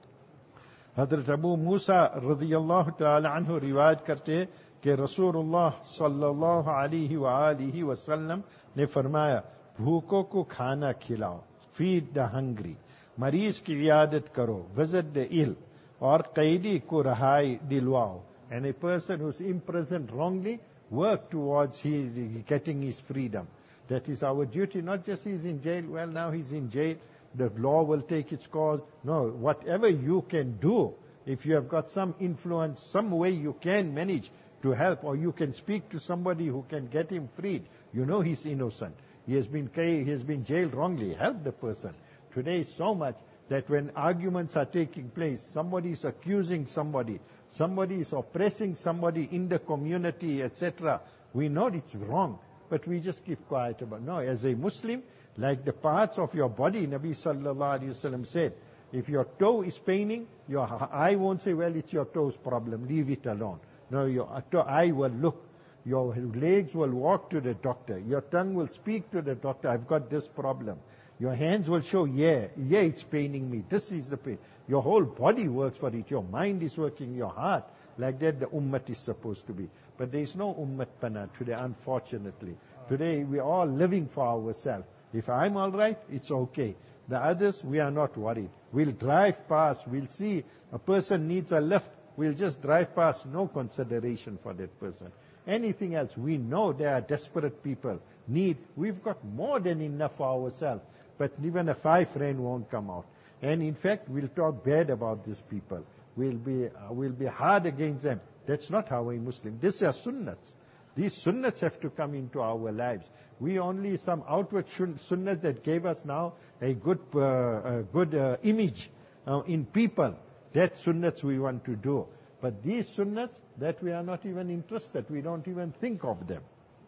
Hazrat Abu Musa radiyallahu ta'ala anhu riwayat karte hai कि रसूलुल्लाह सल्लल्लाहु अलैहि वालिहि वसल्लम ने फरमाया, भूखों को खाना खिलाओ, feed the hungry, मरीज की इयादत करो, visit the ill, और कैदी को रहाई दिलवाओ, and a person who's imprisoned wrongly, work towards his getting his freedom. That is our duty, not just he's in jail, well now he's in jail, the law will take its course. No, whatever you can do, if you have got some influence, some way you can manage to help, or you can speak to somebody who can get him freed. You know he's innocent. He has been jailed wrongly. Help the person. Today so much that when arguments are taking place, somebody is accusing somebody is oppressing somebody in the community, etc. We know it's wrong, but we just keep quiet about it. No, as a Muslim, like the parts of your body, Nabi sallallahu alaihi wasallam said, if your toe is paining, your eye won't say, well, it's your toe's problem, leave it alone. No, your eye will look. Your legs will walk to the doctor. Your tongue will speak to the doctor, I've got this problem. Your hands will show, yeah, it's paining me. This is the pain. Your whole body works for it. Your mind is working, your heart. Like that the ummah is supposed to be. But there is no ummat pana today, unfortunately. Today we are all living for ourselves. If I'm all right, it's okay. The others, we are not worried. We'll drive past, we'll see a person needs a lift, we'll just drive past, no consideration for that person. Anything else, we know there are desperate people, we've got more than enough for ourselves. But even a 5 rand won't come out. And in fact, we'll talk bad about these people. We'll be hard against them. That's not how a Muslim. These are sunnats. These sunnats have to come into our lives. We only some outward sunnats that gave us now a good image in people. That sunnats we want to do. But these sunnats, that we are not even interested. We don't even think of them.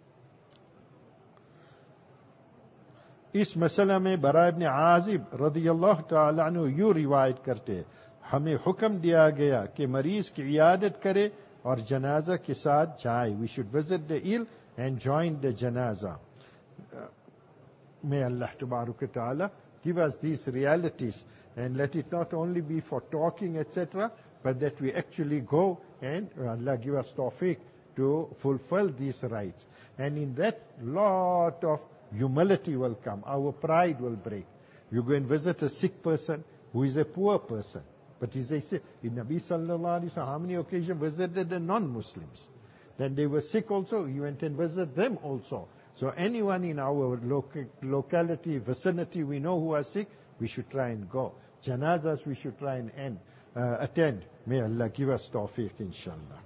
इस मसला में बरा इब्न आजिब रदियल्लाहु ताला अन्हु यूं रिवायत करते हैं, हमें हुक्म दिया गया कि मरीज की इयादत करे और जनाजा के साथ जाए. We should visit the ill and join the janaza. May Allah Tabaraka Ta'ala give us these realities and let it not only be for talking, etc., but that we actually go and Allah give us tawfiq to fulfill these rights. And in that, lot of humility will come. Our pride will break. You go and visit a sick person who is a poor person. But he says, in Nabi sallallahu alaihi wasallam, how many occasions visited the non-Muslims? Then they were sick also, he went and visited them also. So anyone in our locality, vicinity, we know who are sick, we should try and go. Janazas we should try and attend. May Allah give us tawfiq, inshallah.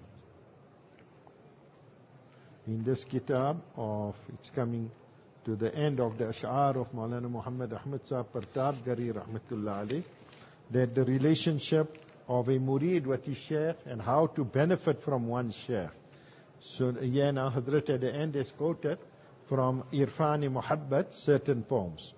In this kitab it's coming to the end of the Ash'ar of Maulana Muhammad Ahmad Sahib Partab Gari Rahmatullah Ali, that the relationship of a murid with his shaykh and how to benefit from one's shaykh. So yeah, now Hazrat at the end is quoted from Irfan-e Muhabbat certain poems.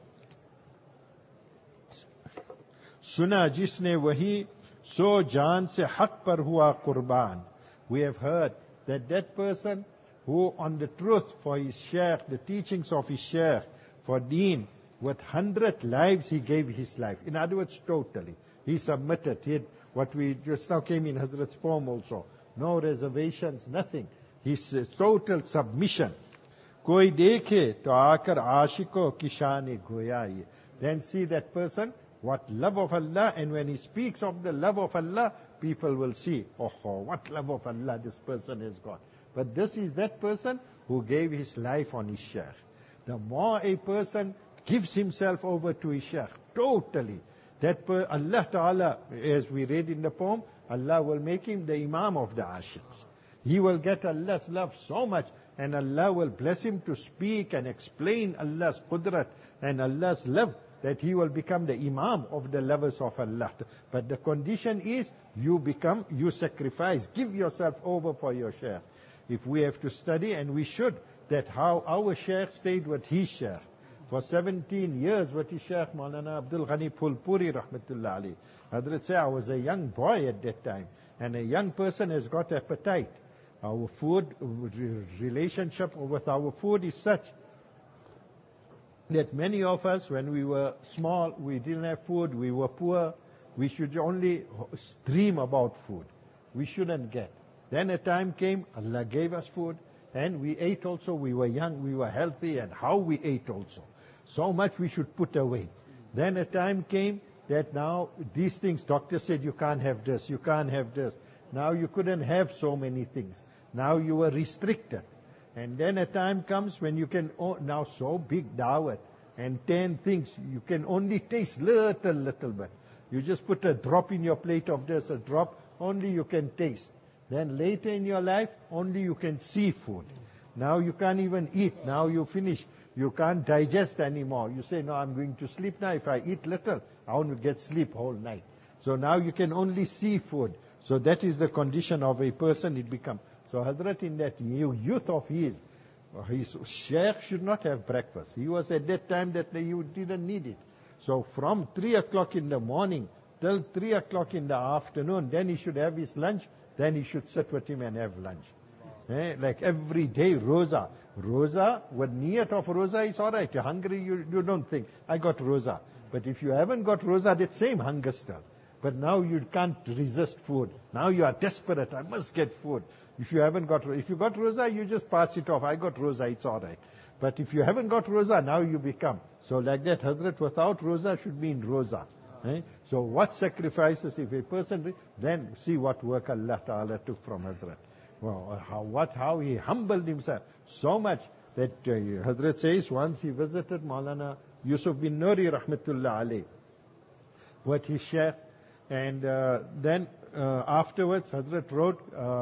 Suna jisne wahi so jaan se haq par hua qurban. We have heard that that person who on the truth for his shaykh, the teachings of his shaykh, for deen, with 100 lives he gave his life. In other words, totally. He submitted. He had, what we just now came in Hazrat's poem also. No reservations, nothing. His total submission. Koi dekhe to aakar aashiko ki shaan-e goya. Then see that person, what love of Allah, and when he speaks of the love of Allah, people will see, oh, what love of Allah this person has got. But this is that person who gave his life on his shaykh. The more a person gives himself over to his shaykh, totally, that Allah Ta'ala, as we read in the poem, Allah will make him the Imam of the Ashiqs. He will get Allah's love so much, and Allah will bless him to speak and explain Allah's qudrat and Allah's love, that he will become the Imam of the lovers of Allah. But the condition is, you sacrifice, give yourself over for your shaykh. If we have to study, and we should, that how our shaykh stayed with his shaykh. For 17 years with his shaykh, Maulana Abdul Ghani Phulpuri Rahmatullah Ali. Hazrat say, I was a young boy at that time, and a young person has got appetite. Our food, relationship with our food is such that many of us, when we were small, we didn't have food, we were poor, we should only dream about food. We shouldn't get. Then a time came, Allah gave us food, and we ate also. We were young, we were healthy, and how we ate also. So much we should put away. Then a time came that now these things, doctor said you can't have this, you can't have this. Now you couldn't have so many things. Now you were restricted. And then a time comes when you can, now so big dawat, and 10 things, you can only taste little bit. You just put a drop in your plate of this, a drop, only you can taste. Then later in your life, only you can see food. Now you can't even eat. Now you finish. You can't digest anymore. You say, no, I'm going to sleep now. If I eat little, I want to get sleep whole night. So now you can only see food. So that is the condition of a person it becomes. So Hazrat, in that youth of his shaykh should not have breakfast. He was at that time that you didn't need it. So from 3 o'clock in the morning till 3 o'clock in the afternoon, then he should have his lunch. Then he should sit with him and have lunch. Like every day, roza. Roza, with niyat of roza is alright. You're hungry, you don't think, I got roza. But if you haven't got roza, that same hunger still. But now you can't resist food. Now you are desperate, I must get food. If you haven't got, if you got roza, you just pass it off. I got roza, it's alright. But if you haven't got roza, now you become. So like that, Hazrat, without roza should mean roza. So what sacrifices if a person, then see what work Allah Ta'ala took from Hazrat. Well, how he humbled himself so much that Hazrat says once he visited Maulana Yusuf bin Nuri Rahmatullah alayh with his shaykh, and then afterwards Hazrat wrote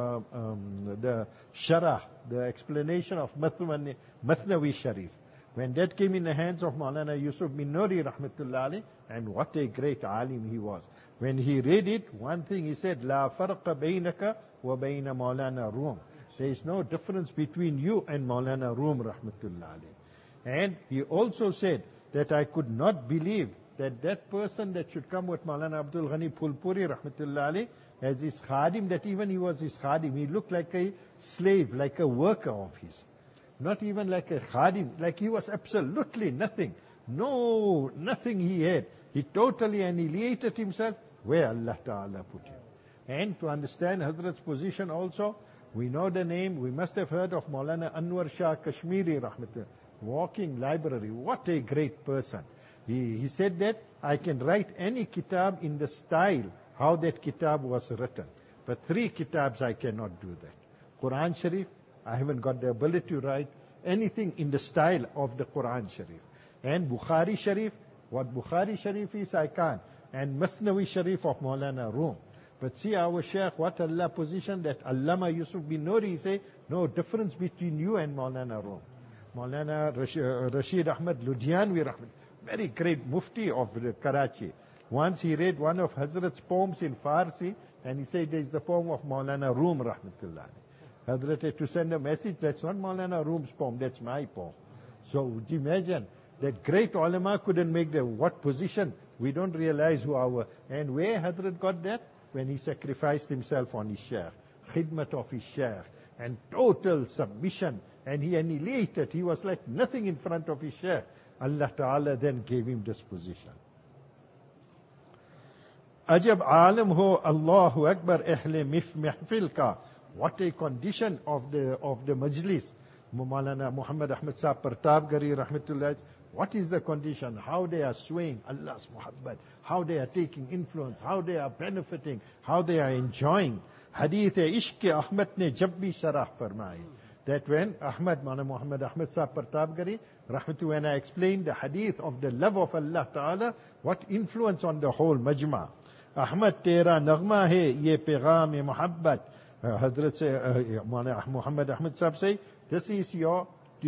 the Sharah, the explanation of Mathnawi Sharif. When that came in the hands of Maulana Yusuf bin Nuri Rahmatullah alayh, and what a great alim he was. When he read it, one thing he said, La farqa baynaka wa bayna Maulana Rum. There is no difference between you and Maulana Rum Rahmatullah alayh. And he also said that I could not believe that that person that should come with Maulana Abdul Ghani Phulpuri Rahmatullah alayh as his khadim, that even he was his khadim. He looked like a slave, like a worker of his. Not even like a khadim, like he was absolutely nothing. No, nothing he had. He totally annihilated himself where Allah Ta'ala put him. And to understand Hazrat's position also, We know the name. We must have heard of Maulana Anwar Shah Kashmiri, rahmatullah. Walking library. What a great person. He said that I can write any kitab in the style how that kitab was written. But 3 kitabs I cannot do that. Quran Sharif, I haven't got the ability to write anything in the style of the Quran Sharif. And Bukhari Sharif, what Bukhari Sharif is, I can't. And Masnawi Sharif of Maulana Rum. But see our Shaykh, what Allah position that Allama Yusuf bin Nuri say, no difference between you and Maulana Rum. Maulana Rashid Ahmad Ludhianwi, very great mufti of Karachi. Once he read one of Hazrat's poems in Farsi, and he said, there's the poem of Maulana Rum, rahmatullah. Hazrat had to send a message, that's not Maulana Rum's poem, that's my poem. So would you imagine, that great ulama couldn't make the, what position? We don't realize who our, and where Hazrat got that? When he sacrificed himself on his Shaykh, khidmat of his Shaykh, and total submission, and he annihilated, he was like nothing in front of his Shaykh. Allah Ta'ala then gave him this position. Ajab alam ho Allahu Akbar ahle mihfil ka. What a condition of the majlis. Maulana Muhammad Ahmad Sahib Pratapgarhi rahmatullah. What is the condition? How they are swaying Allah's muhabbat, how they are taking influence, how they are benefiting, how they are enjoying. Hadith Ishq Ahmad ne jab bhi sharah farmai. That when Maulana Muhammad Ahmad Sahib Pratapgarhi rahmatullah, when I explained the hadith of the love of Allah Ta'ala, what influence on the whole majma. Ahmad tera naghma hai ye pegham muhabbat. Hazrat say, Muhammad Ahmad Sahib say, this is your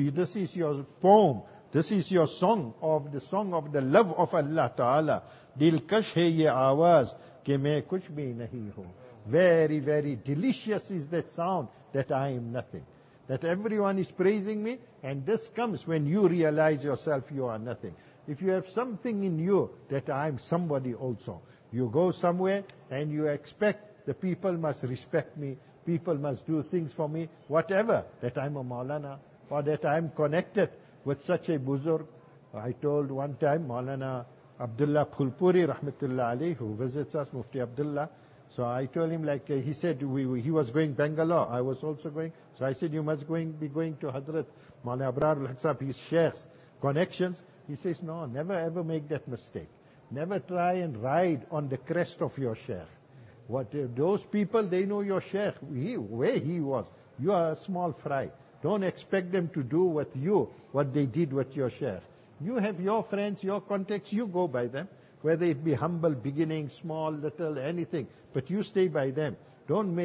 poem, this is your song of the love of Allah Ta'ala. Dilkash hai ye aawaz ke main kuch bhi nahi hu. Very, very delicious is that sound that I am nothing. That everyone is praising me, and this comes when you realize yourself you are nothing. If you have something in you that I am somebody also, you go somewhere and you expect the people must respect me, people must do things for me, whatever, that I'm a Maulana, or that I'm connected with such a buzurg. I told one time Maulana Abdullah Phulpuri rahmatullah alayhi, who visits us, Mufti Abdullah. So I told him, like he said, he was going Bangalore, I was also going. So I said, you must be going to Hazrat Maulana Abrar al-Haq Sahib, his sheikhs, connections. He says, no, never ever make that mistake. Never try and ride on the crest of your sheikh. Those people, they know your sheikh, where he was. You are a small fry. Don't expect them to do with you what they did with your sheikh. You have your friends, your contacts, you go by them. Whether it be humble, beginning, small, little, anything. But you stay by them. Don't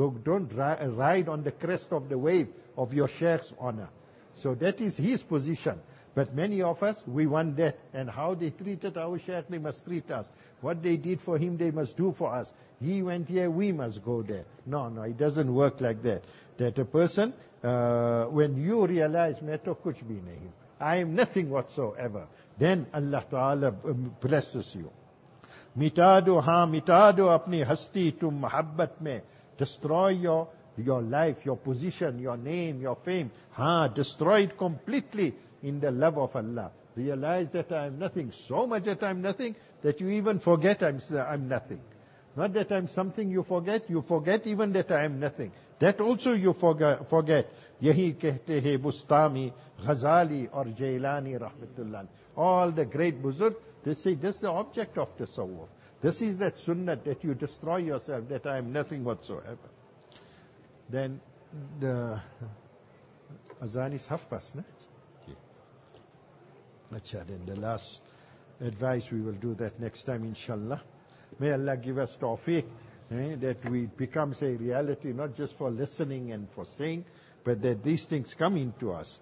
ride on the crest of the wave of your sheikh's honor. So that is his position. But many of us, we want that. And how they treated our sheikh, they must treat us. What they did for him, they must do for us. He went here, we must go there. No, it doesn't work like that. That a person, when you realize, main to kuch bhi nahi, I am nothing whatsoever, then Allah Ta'ala blesses you. Mita do apni hasti tum mahabbat mein. Destroy your life, your position, your name, your fame. Destroy it completely in the love of Allah. Realize that I am nothing. So much that I am nothing that you even forget I'm nothing. Not that I'm something you forget even that I am nothing. That also you forget. Yahi kehte hai Bustami, Ghazali or Jailani rahmatullah. All the great buzurg, they say this is the object of tasawwuf. This is that sunnah that you destroy yourself, that I am nothing whatsoever. Then the azan is 5:30, no? Then the last advice, we will do that next time, inshallah. May Allah give us tawfiq, that we becomes a reality, not just for listening and for saying, but that these things come into us.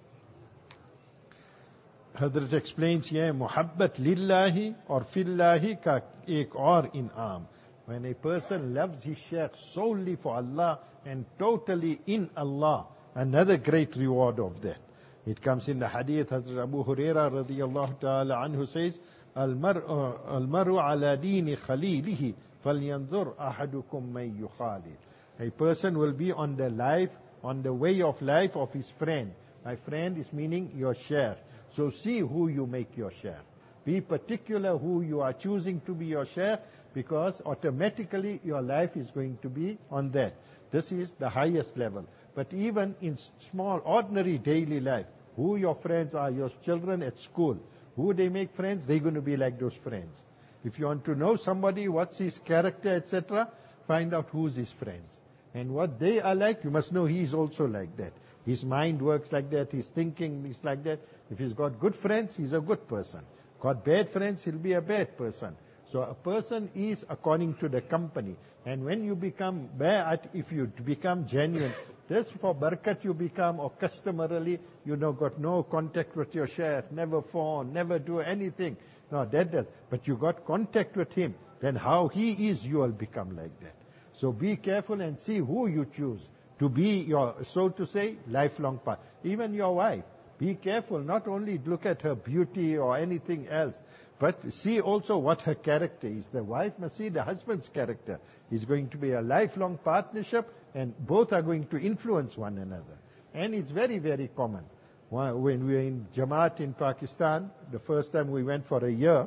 Hazrat explains here, muhabbat lillahi or fillahi ka ek aur in'am. When a person loves his shaykh solely for Allah and totally in Allah, another great reward of that. It comes in the hadith, Hazrat Abu Huraira radiyallahu ta'ala anhu says, Al-mar'u ala dini khalilihi falyanzur ahadukum may yukhalil. A person will be on the way of life of his friend. My friend is meaning your shaykh. So see who you make your shaykh. Be particular who you are choosing to be your shaykh, because automatically your life is going to be on that. This is the highest level. But even in small, ordinary daily life, who your friends are, your children at school, who they make friends, they're going to be like those friends. If you want to know somebody, what's his character, etc., find out who's his friends. And what they are like, you must know he's also like that. His mind works like that, his thinking is like that. If he's got good friends, he's a good person. Got bad friends, he'll be a bad person. So a person is according to the company. And when you become bad, if you become genuine, this for barakat you become, or customarily, you know, got no contact with your sheikh, never phone, never do anything. No, that does. But you got contact with him, then how he is, you will become like that. So be careful and see who you choose to be your, so to say, lifelong partner. Even your wife, be careful, not only look at her beauty or anything else, but see also what her character is. The wife must see the husband's character. It's going to be a lifelong partnership, and both are going to influence one another. And it's very, very common. When we were in Jamaat in Pakistan, the first time we went for a year,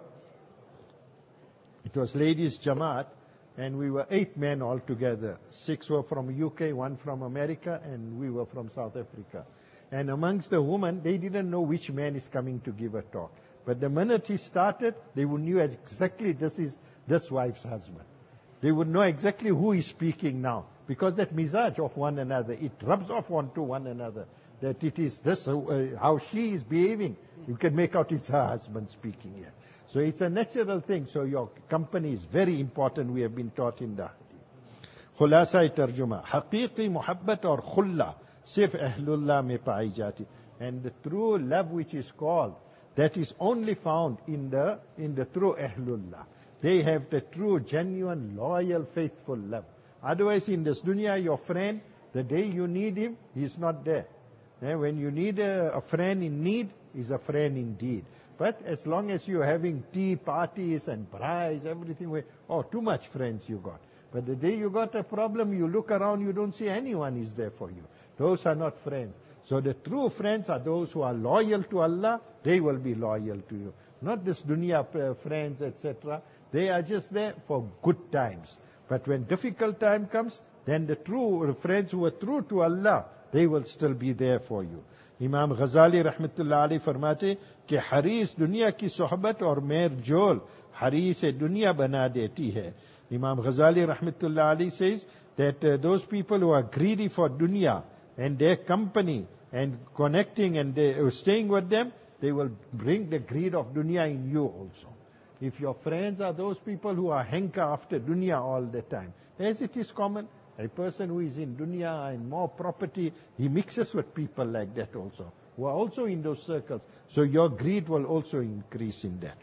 it was ladies' Jamaat, and we were 8 men altogether. 6 were from UK, 1 from America, and we were from South Africa. And amongst the women, they didn't know which man is coming to give a talk. But the minute he started, they knew exactly this is this wife's husband. They would know exactly who is speaking now. Because that mizaj of one another, it rubs off onto one another. That it is this, how she is behaving. You can make out it's her husband speaking here. So it's a natural thing. So your company is very important. We have been taught in the hadith. Khulasa tarjuma. Haqiqi muhabbat or khulla. Sirf ahlullah mein pai jati. And the true love which is called, that is only found in the true ahlullah. They have the true, genuine, loyal, faithful love. Otherwise, in this dunya, your friend, the day you need him, he's not there. When you need a friend in need, he's a friend indeed. But as long as you're having tea parties and brides, everything, too much friends you got. But the day you got a problem, you look around, you don't see anyone is there for you. Those are not friends. So the true friends are those who are loyal to Allah, they will be loyal to you. Not this dunya friends, etc. They are just there for good times. But when difficult time comes, then the true friends who are true to Allah, they will still be there for you. Imam Ghazali rahmatullah alayhi फरमाते कि हरीस दुनिया की सोहबत और मेर जोल हरीस दुनिया बना देती है. Imam Ghazali rahmatullah alayhi says that those people who are greedy for dunya and their company and connecting and they staying with them, they will bring the greed of dunya in you also. If your friends are those people who are hanker after dunya all the time, as it is common, a person who is in dunya and more property, he mixes with people like that also, who are also in those circles. So your greed will also increase in that.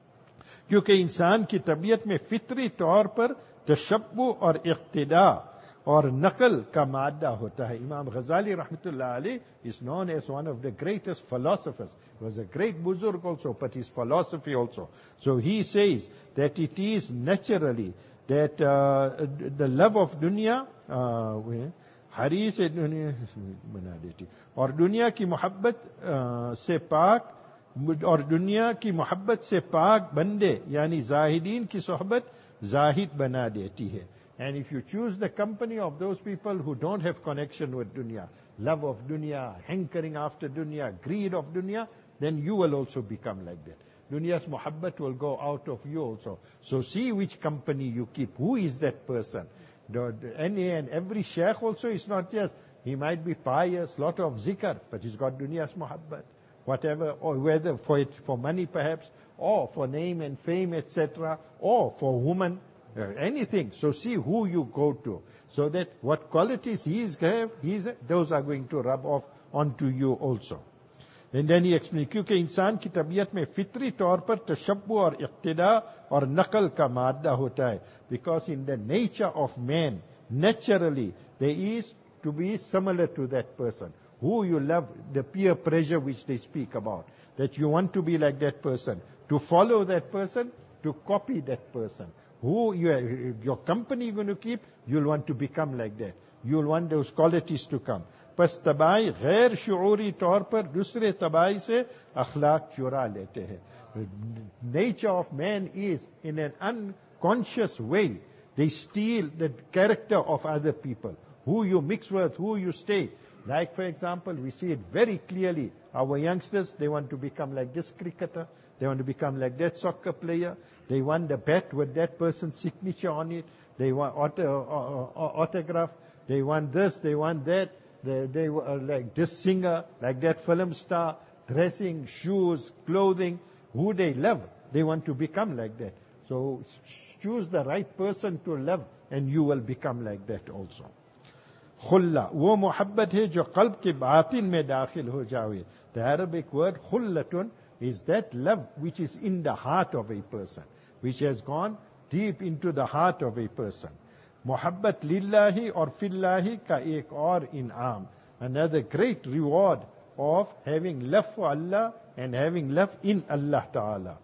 क्योंकि इंसान की तबीयत में फितरी तौर पर तशब्बु और इक्तिदा और नकल का मादा होता है. Imam Ghazali rahmatullah alayhi is known as one of the greatest philosophers. He was a great buzurg also, but his philosophy also. So he says that it is naturally that the love of dunya हरीस दुनिया बना देती और दुनिया की मोहब्बत से पाक और दुनिया की मोहब्बत से पाक बंदे यानी जाहिदीन की सोहबत जाहिद बना देती है. And if you choose the company of those people who don't have connection with dunya, love of dunya, hankering after dunya, greed of dunya, then you will also become like that. Dunya's muhabbat will go out of you also. So see which company you keep. Who is that person? And every sheikh also is not just, he might be pious, lot of zikr, but he's got dunya's muhabbat. Whatever, or whether for money perhaps, or for name and fame, etc., or for woman, anything. So see who you go to, so that what qualities those are going to rub off onto you also. And then he explains, क्योंकि इंसान की तबीयत में फितरी तौर पर तशब्बु और इक्तिदा और नकल का मादा होता है. Because in the nature of man, naturally, there is to be similar to that person. Who you love, the peer pressure which they speak about. That you want to be like that person. To follow that person, to copy that person. Who your company you're going to keep, you'll want to become like that. You'll want those qualities to come. पस तबाई गैर शुऊरी तौर पर दूसरे तबाई से अखलाक चुरा लेते हैं. Nature of man is, in an unconscious way, they steal the character of other people. who you mix with, who you stay. Like, for example, we see it very clearly. Our youngsters, they want to become like this cricketer. They want to become like that soccer player. They want the bat with that person's signature on it. They want autograph. They want this, they want that. They like this singer, like that film star, dressing, shoes, clothing, who they love. They want to become like that. So choose the right person to love and you will become like that also. Khulla, wo muhabbat hai jo qalb ke baatin mein dakhil ho jawe. The Arabic word khullatun is that love which is in the heart of a person, which has gone deep into the heart of a person. Muhabbat lillahi or fillahi ka ek aur in'am. Another great reward of having love for Allah and having love in Allah Ta'ala.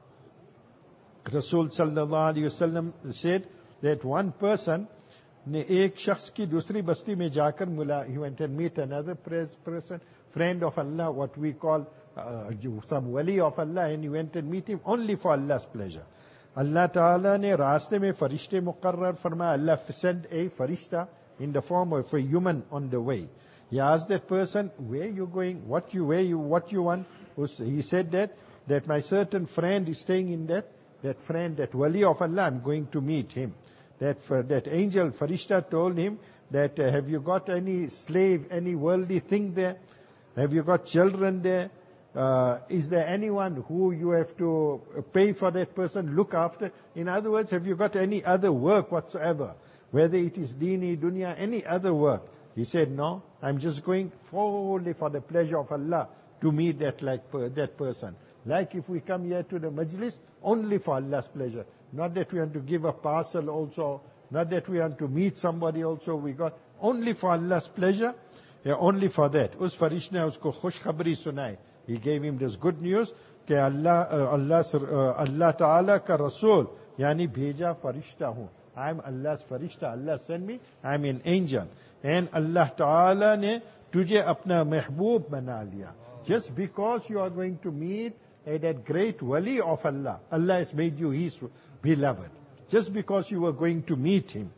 Rasul sallallahu alayhi wasallam said that one person ne ek shakhs ki dusri basti mein jaakar mula, he went and meet another person, friend of Allah, what we call some wali of Allah, and he went and meet him only for Allah's pleasure. Allah Ta'ala ne raste mein farishte muqarrar farmaya. Allah sent a farishta in the form of a human on the way. He asked that person, where you going, what you want? He said that my certain friend is staying in that friend, that wali of Allah, I'm going to meet him. That angel, farishta, told him that have you got any slave, any worldly thing there? Have you got children there? Is there anyone who you have to pay for that person, look after? In other words, have you got any other work whatsoever? Whether it is dini, dunya, any other work. He said, no, I'm just going fully for the pleasure of Allah to meet that person. Like if we come here to the majlis, only for Allah's pleasure. Not that we want to give a parcel also, not that we want to meet somebody also, we got only for Allah's pleasure, only for that. Us farishta ne usko khush khabri sunai. He gave him this good news that Allah Ta'ala ka Rasul, yani bheja farishta hu. I am Allah's farishta. Allah sent me. I am an angel. And Allah Ta'ala ne tujhe apna mehboob bana liya. Just because you are going to meet that great wali of Allah, Allah has made you His beloved. Just because you were going to meet him.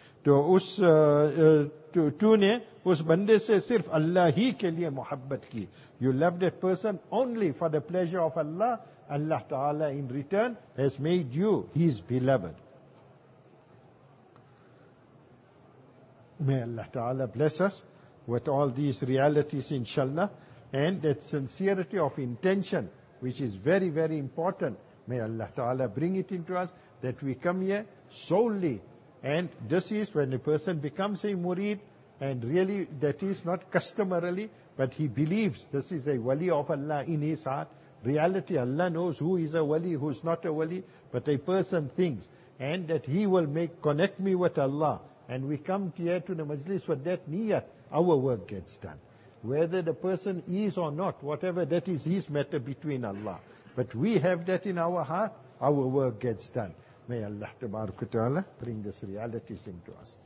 तो तूने उस बंदे से सिर्फ अल्लाह ही के लिए मोहब्बत की. You love that person only for the pleasure of Allah. Allah Ta'ala in return has made you His beloved. May Allah Ta'ala bless us with all these realities, inshallah, and that sincerity of intention, which is very, very important. May Allah Ta'ala bring it into us, that we come here solely. And this is when a person becomes a murid, and really that is not customarily, but he believes this is a wali of Allah in his heart. Reality, Allah knows who is a wali, who is not a wali, but a person thinks, and that he will connect me with Allah. And we come here to the majlis with that niyat, our work gets done. Whether the person is or not, whatever, that is his matter between Allah. But we have that in our heart, our work gets done. May Allah Ta'ala bring these realities into us.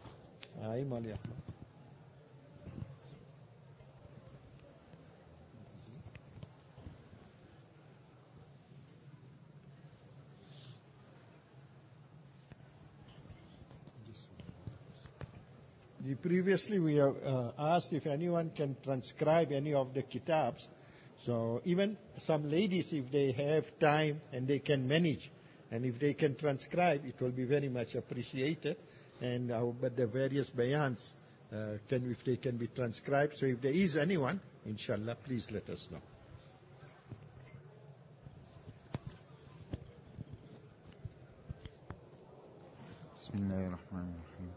Previously we have asked if anyone can transcribe any of the kitabs. So even some ladies, if they have time and they can manage, and if they can transcribe, it will be very much appreciated. And but the various bayans, if they can be transcribed. So if there is anyone, inshallah, please let us know. Bismillahirrahmanirrahim.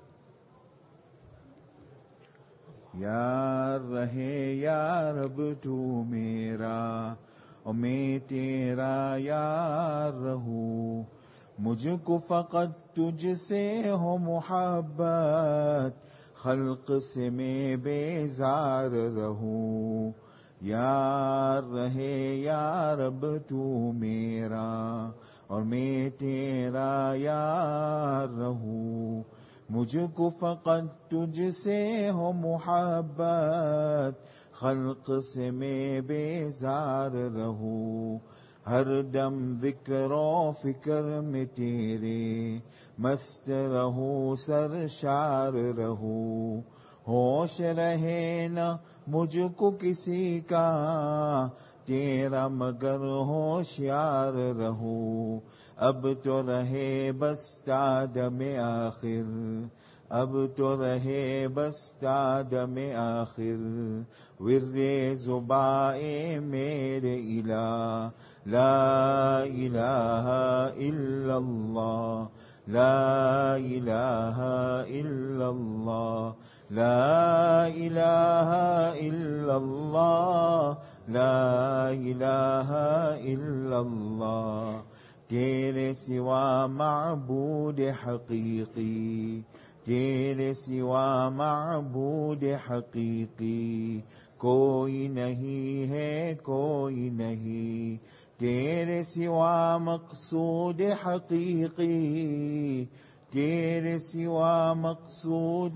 यार रहे यार अब तू मेरा और मैं तेरा यार रहूं. मुझको फकत तुझसे हो मोहब्बत, खल्क से मैं बेजार रहूं. यार रहे यार अब तू मेरा और मैं तेरा यार रहूं. मुझको फकत तुझसे हो मोहब्बत, खल्क से मैं बेजार रहूं. हर दम जिक्र फिक्र में तेरे मस्त रहूं, सरशार रहूं. ہوش رہے نہ مجھ کو کسی کا، تیرا مگر ہوشیار رہوں. اب تو رہے بس تادم آخر، اب تو رہے بس تادم آخر. ورد زبائے میرے الہ، لا الہ الا اللہ، لا الہ الا اللہ، لا الہ الا اللہ، لا الہ الا اللہ. تیرے سوا معبود حقیقی، تیرے سوا معبود حقیقی کوئی نہیں ہے، کوئی نہیں. تیرے سوا مقصود حقیقی، تیرے سوا مقصود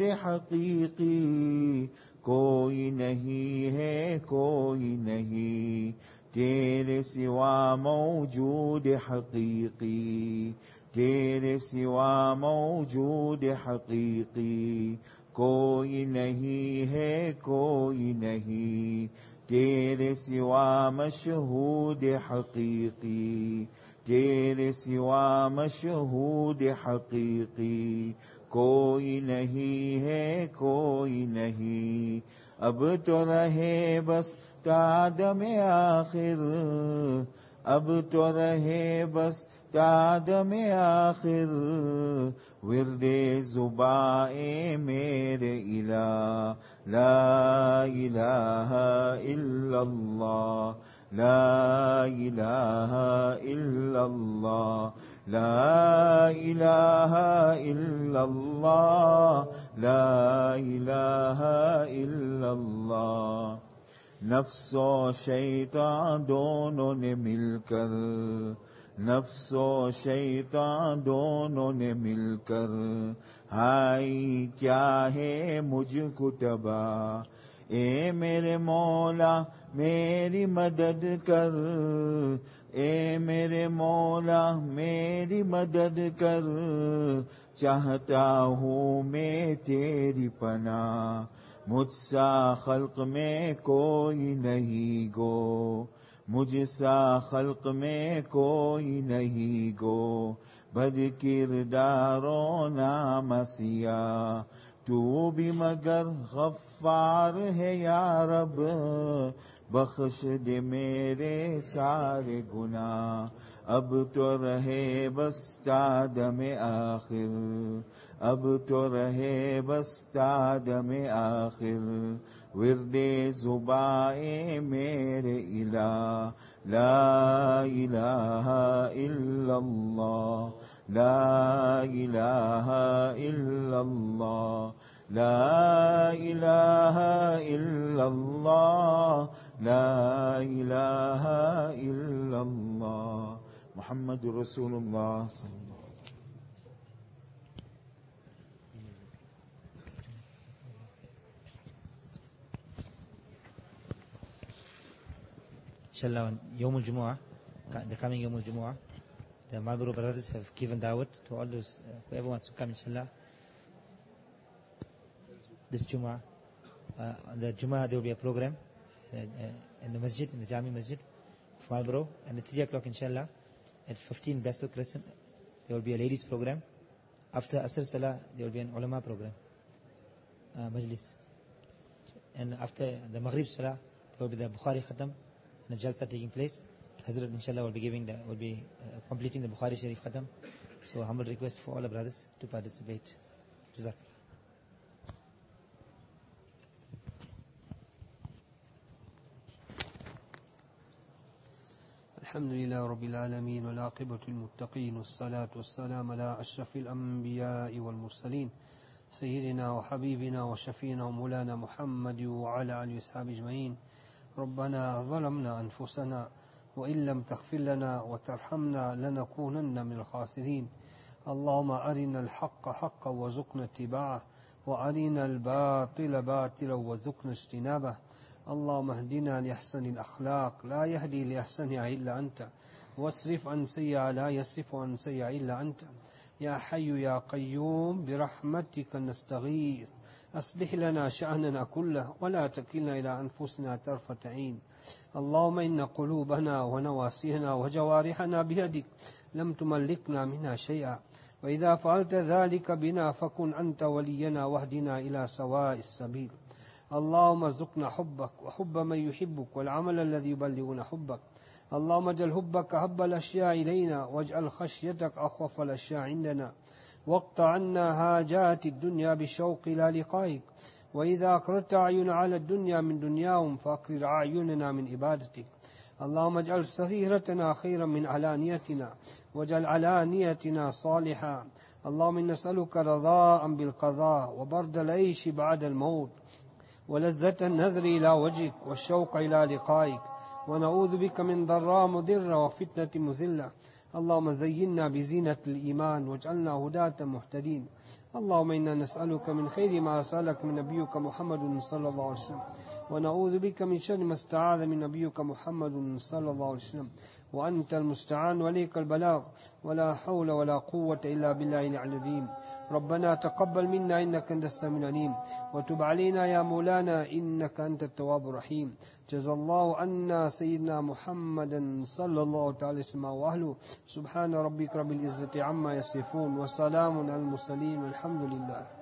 حقیقی کوئی نہیں ہے، کوئی نہیں. تیرے سوا موجود حقیقی، تیرے سوا موجود حقیقی کوئی نہیں ہے، کوئی نہیں. تیرے سوا مشہود حقیقی، تیرے سوا مشہود حقیقی کوئی نہیں ہے، کوئی نہیں. اب تو رہے بس تادم آخر، اب تو رہے بس تادم آخر. ورد زبائے میرے الہ، لا الہ الا اللہ، لا الہ الا اللہ، لا الہ الا اللہ، لا الہ الا اللہ. نفس و شیطان دونوں نے مل کر، نفس و شیطان دونوں نے مل کر ہائی کیا ہے مجھ کو تباہ. اے میرے مولا میری مدد کر، اے میرے مولا میری مدد کر. چاہتا ہوں میں تیری پناہ، مجھ سا خلق میں کوئی نہیں گو، مجھ سا خلق میں کوئی نہیں گو. بد کردار و نام سیاہ تو بھی مگر غفار ہے یا رب. بخش دے میرے سارے گناہ. اب تو رہے بس تادم آخر، اب تو رہے بس تادم آخر. ورد زبائے میرے الہ، لا الہ الا اللہ، لا الہ الا اللہ، لا الہ الا اللہ، لا الہ الا اللہ. محمد رسول اللہ صلی اللہ علیہ وسلم. Inshallah, on Yawm al-Jumu'ah, the coming Yawm al-Jumu'ah, the Marlboro brothers have given da'wat to all those, whoever wants to come, inshallah. This Jumu'ah, on the Jumu'ah there will be a program in the masjid, in the Jami Masjid of Marlboro, and at 3 o'clock, inshallah, at 15 Bristol Crescent, there will be a ladies program. After Asr Salah, there will be an ulama program, majlis. And after the Maghrib Salah, there will be the Bukhari Khatam, and the Jalsa taking place. Hazrat inshallah will be completing the Bukhari Sharif Khatam. So humble request for all the brothers to participate. Jazakallah. الحمد لله رب العالمين والعاقبة للمتقين والصلاة والسلام على أشرف الأنبياء والمرسلين سيدنا وحبيبنا وشفينا ومولانا محمد وعلى آله وصحبه أجمعين. ربنا ظلمنا أنفسنا وإن لم تغفر لنا وترحمنا لنكونن من الخاسرين. اللهم أرنا الحق حقا وارزقنا اتباعه، وأرنا الباطل باطلا وارزقنا اجتنابه. اللهم اهدنا لأحسن الأخلاق، لا يهدي لأحسنها إلا أنت، واصرف عن سيئة لا يصرف عن سيئة إلا أنت. يا حي يا قيوم برحمتك نستغيث، أصلح لنا شأننا كله ولا تكلنا إلى أنفسنا طرفة عين. اللهم إن قلوبنا ونواسينا وجوارحنا بيدك لم تملكنا منها شيئا، وإذا فعلت ذلك بنا فكن أنت ولينا واهدنا إلى سواء السبيل. اللهم ارزقنا حبك وحب من يحبك والعمل الذي يبلغنا حبك. اللهم اجعل حبك أحب الأشياء إلينا، واجعل خشيتك أخوف الأشياء عندنا، واقطع عنا هاجات الدنيا بالشوق إلى لقائك. وإذا أقررت أعين على الدنيا من دنياهم فأقرر أعيننا من عبادتك. اللهم اجعل سريرتنا خيرا من علانيتنا، واجعل علانيتنا صالحا. اللهم إنا نسألك رضاء بالقضاء وبرد العيش بعد الموت ولذة النذر إلى وجهك والشوق إلى لقائك، ونعوذ بك من ضراء مضرة وفتنة مذلة. اللهم زينا بزينة الإيمان واجعلنا هداة مهتدين. اللهم إنا نسألك من خير ما سألك من نبيك محمد صلى الله عليه وسلم، ونعوذ بك من شر ما استعاذ من نبيك محمد صلى الله عليه وسلم، وأنت المستعان وليك البلاغ، ولا حول ولا قوة إلا بالله العظيم. ربنا تقبل منا إنك أنت السميع العليم، وتب علينا يا مولانا إنك أنت التواب الرحيم. جزا الله عنا سيدنا محمدا صلى الله تعالى وسلم وأهله. سبحان ربك رب العزة عما يصفون وسلام على المرسلين والحمد لله.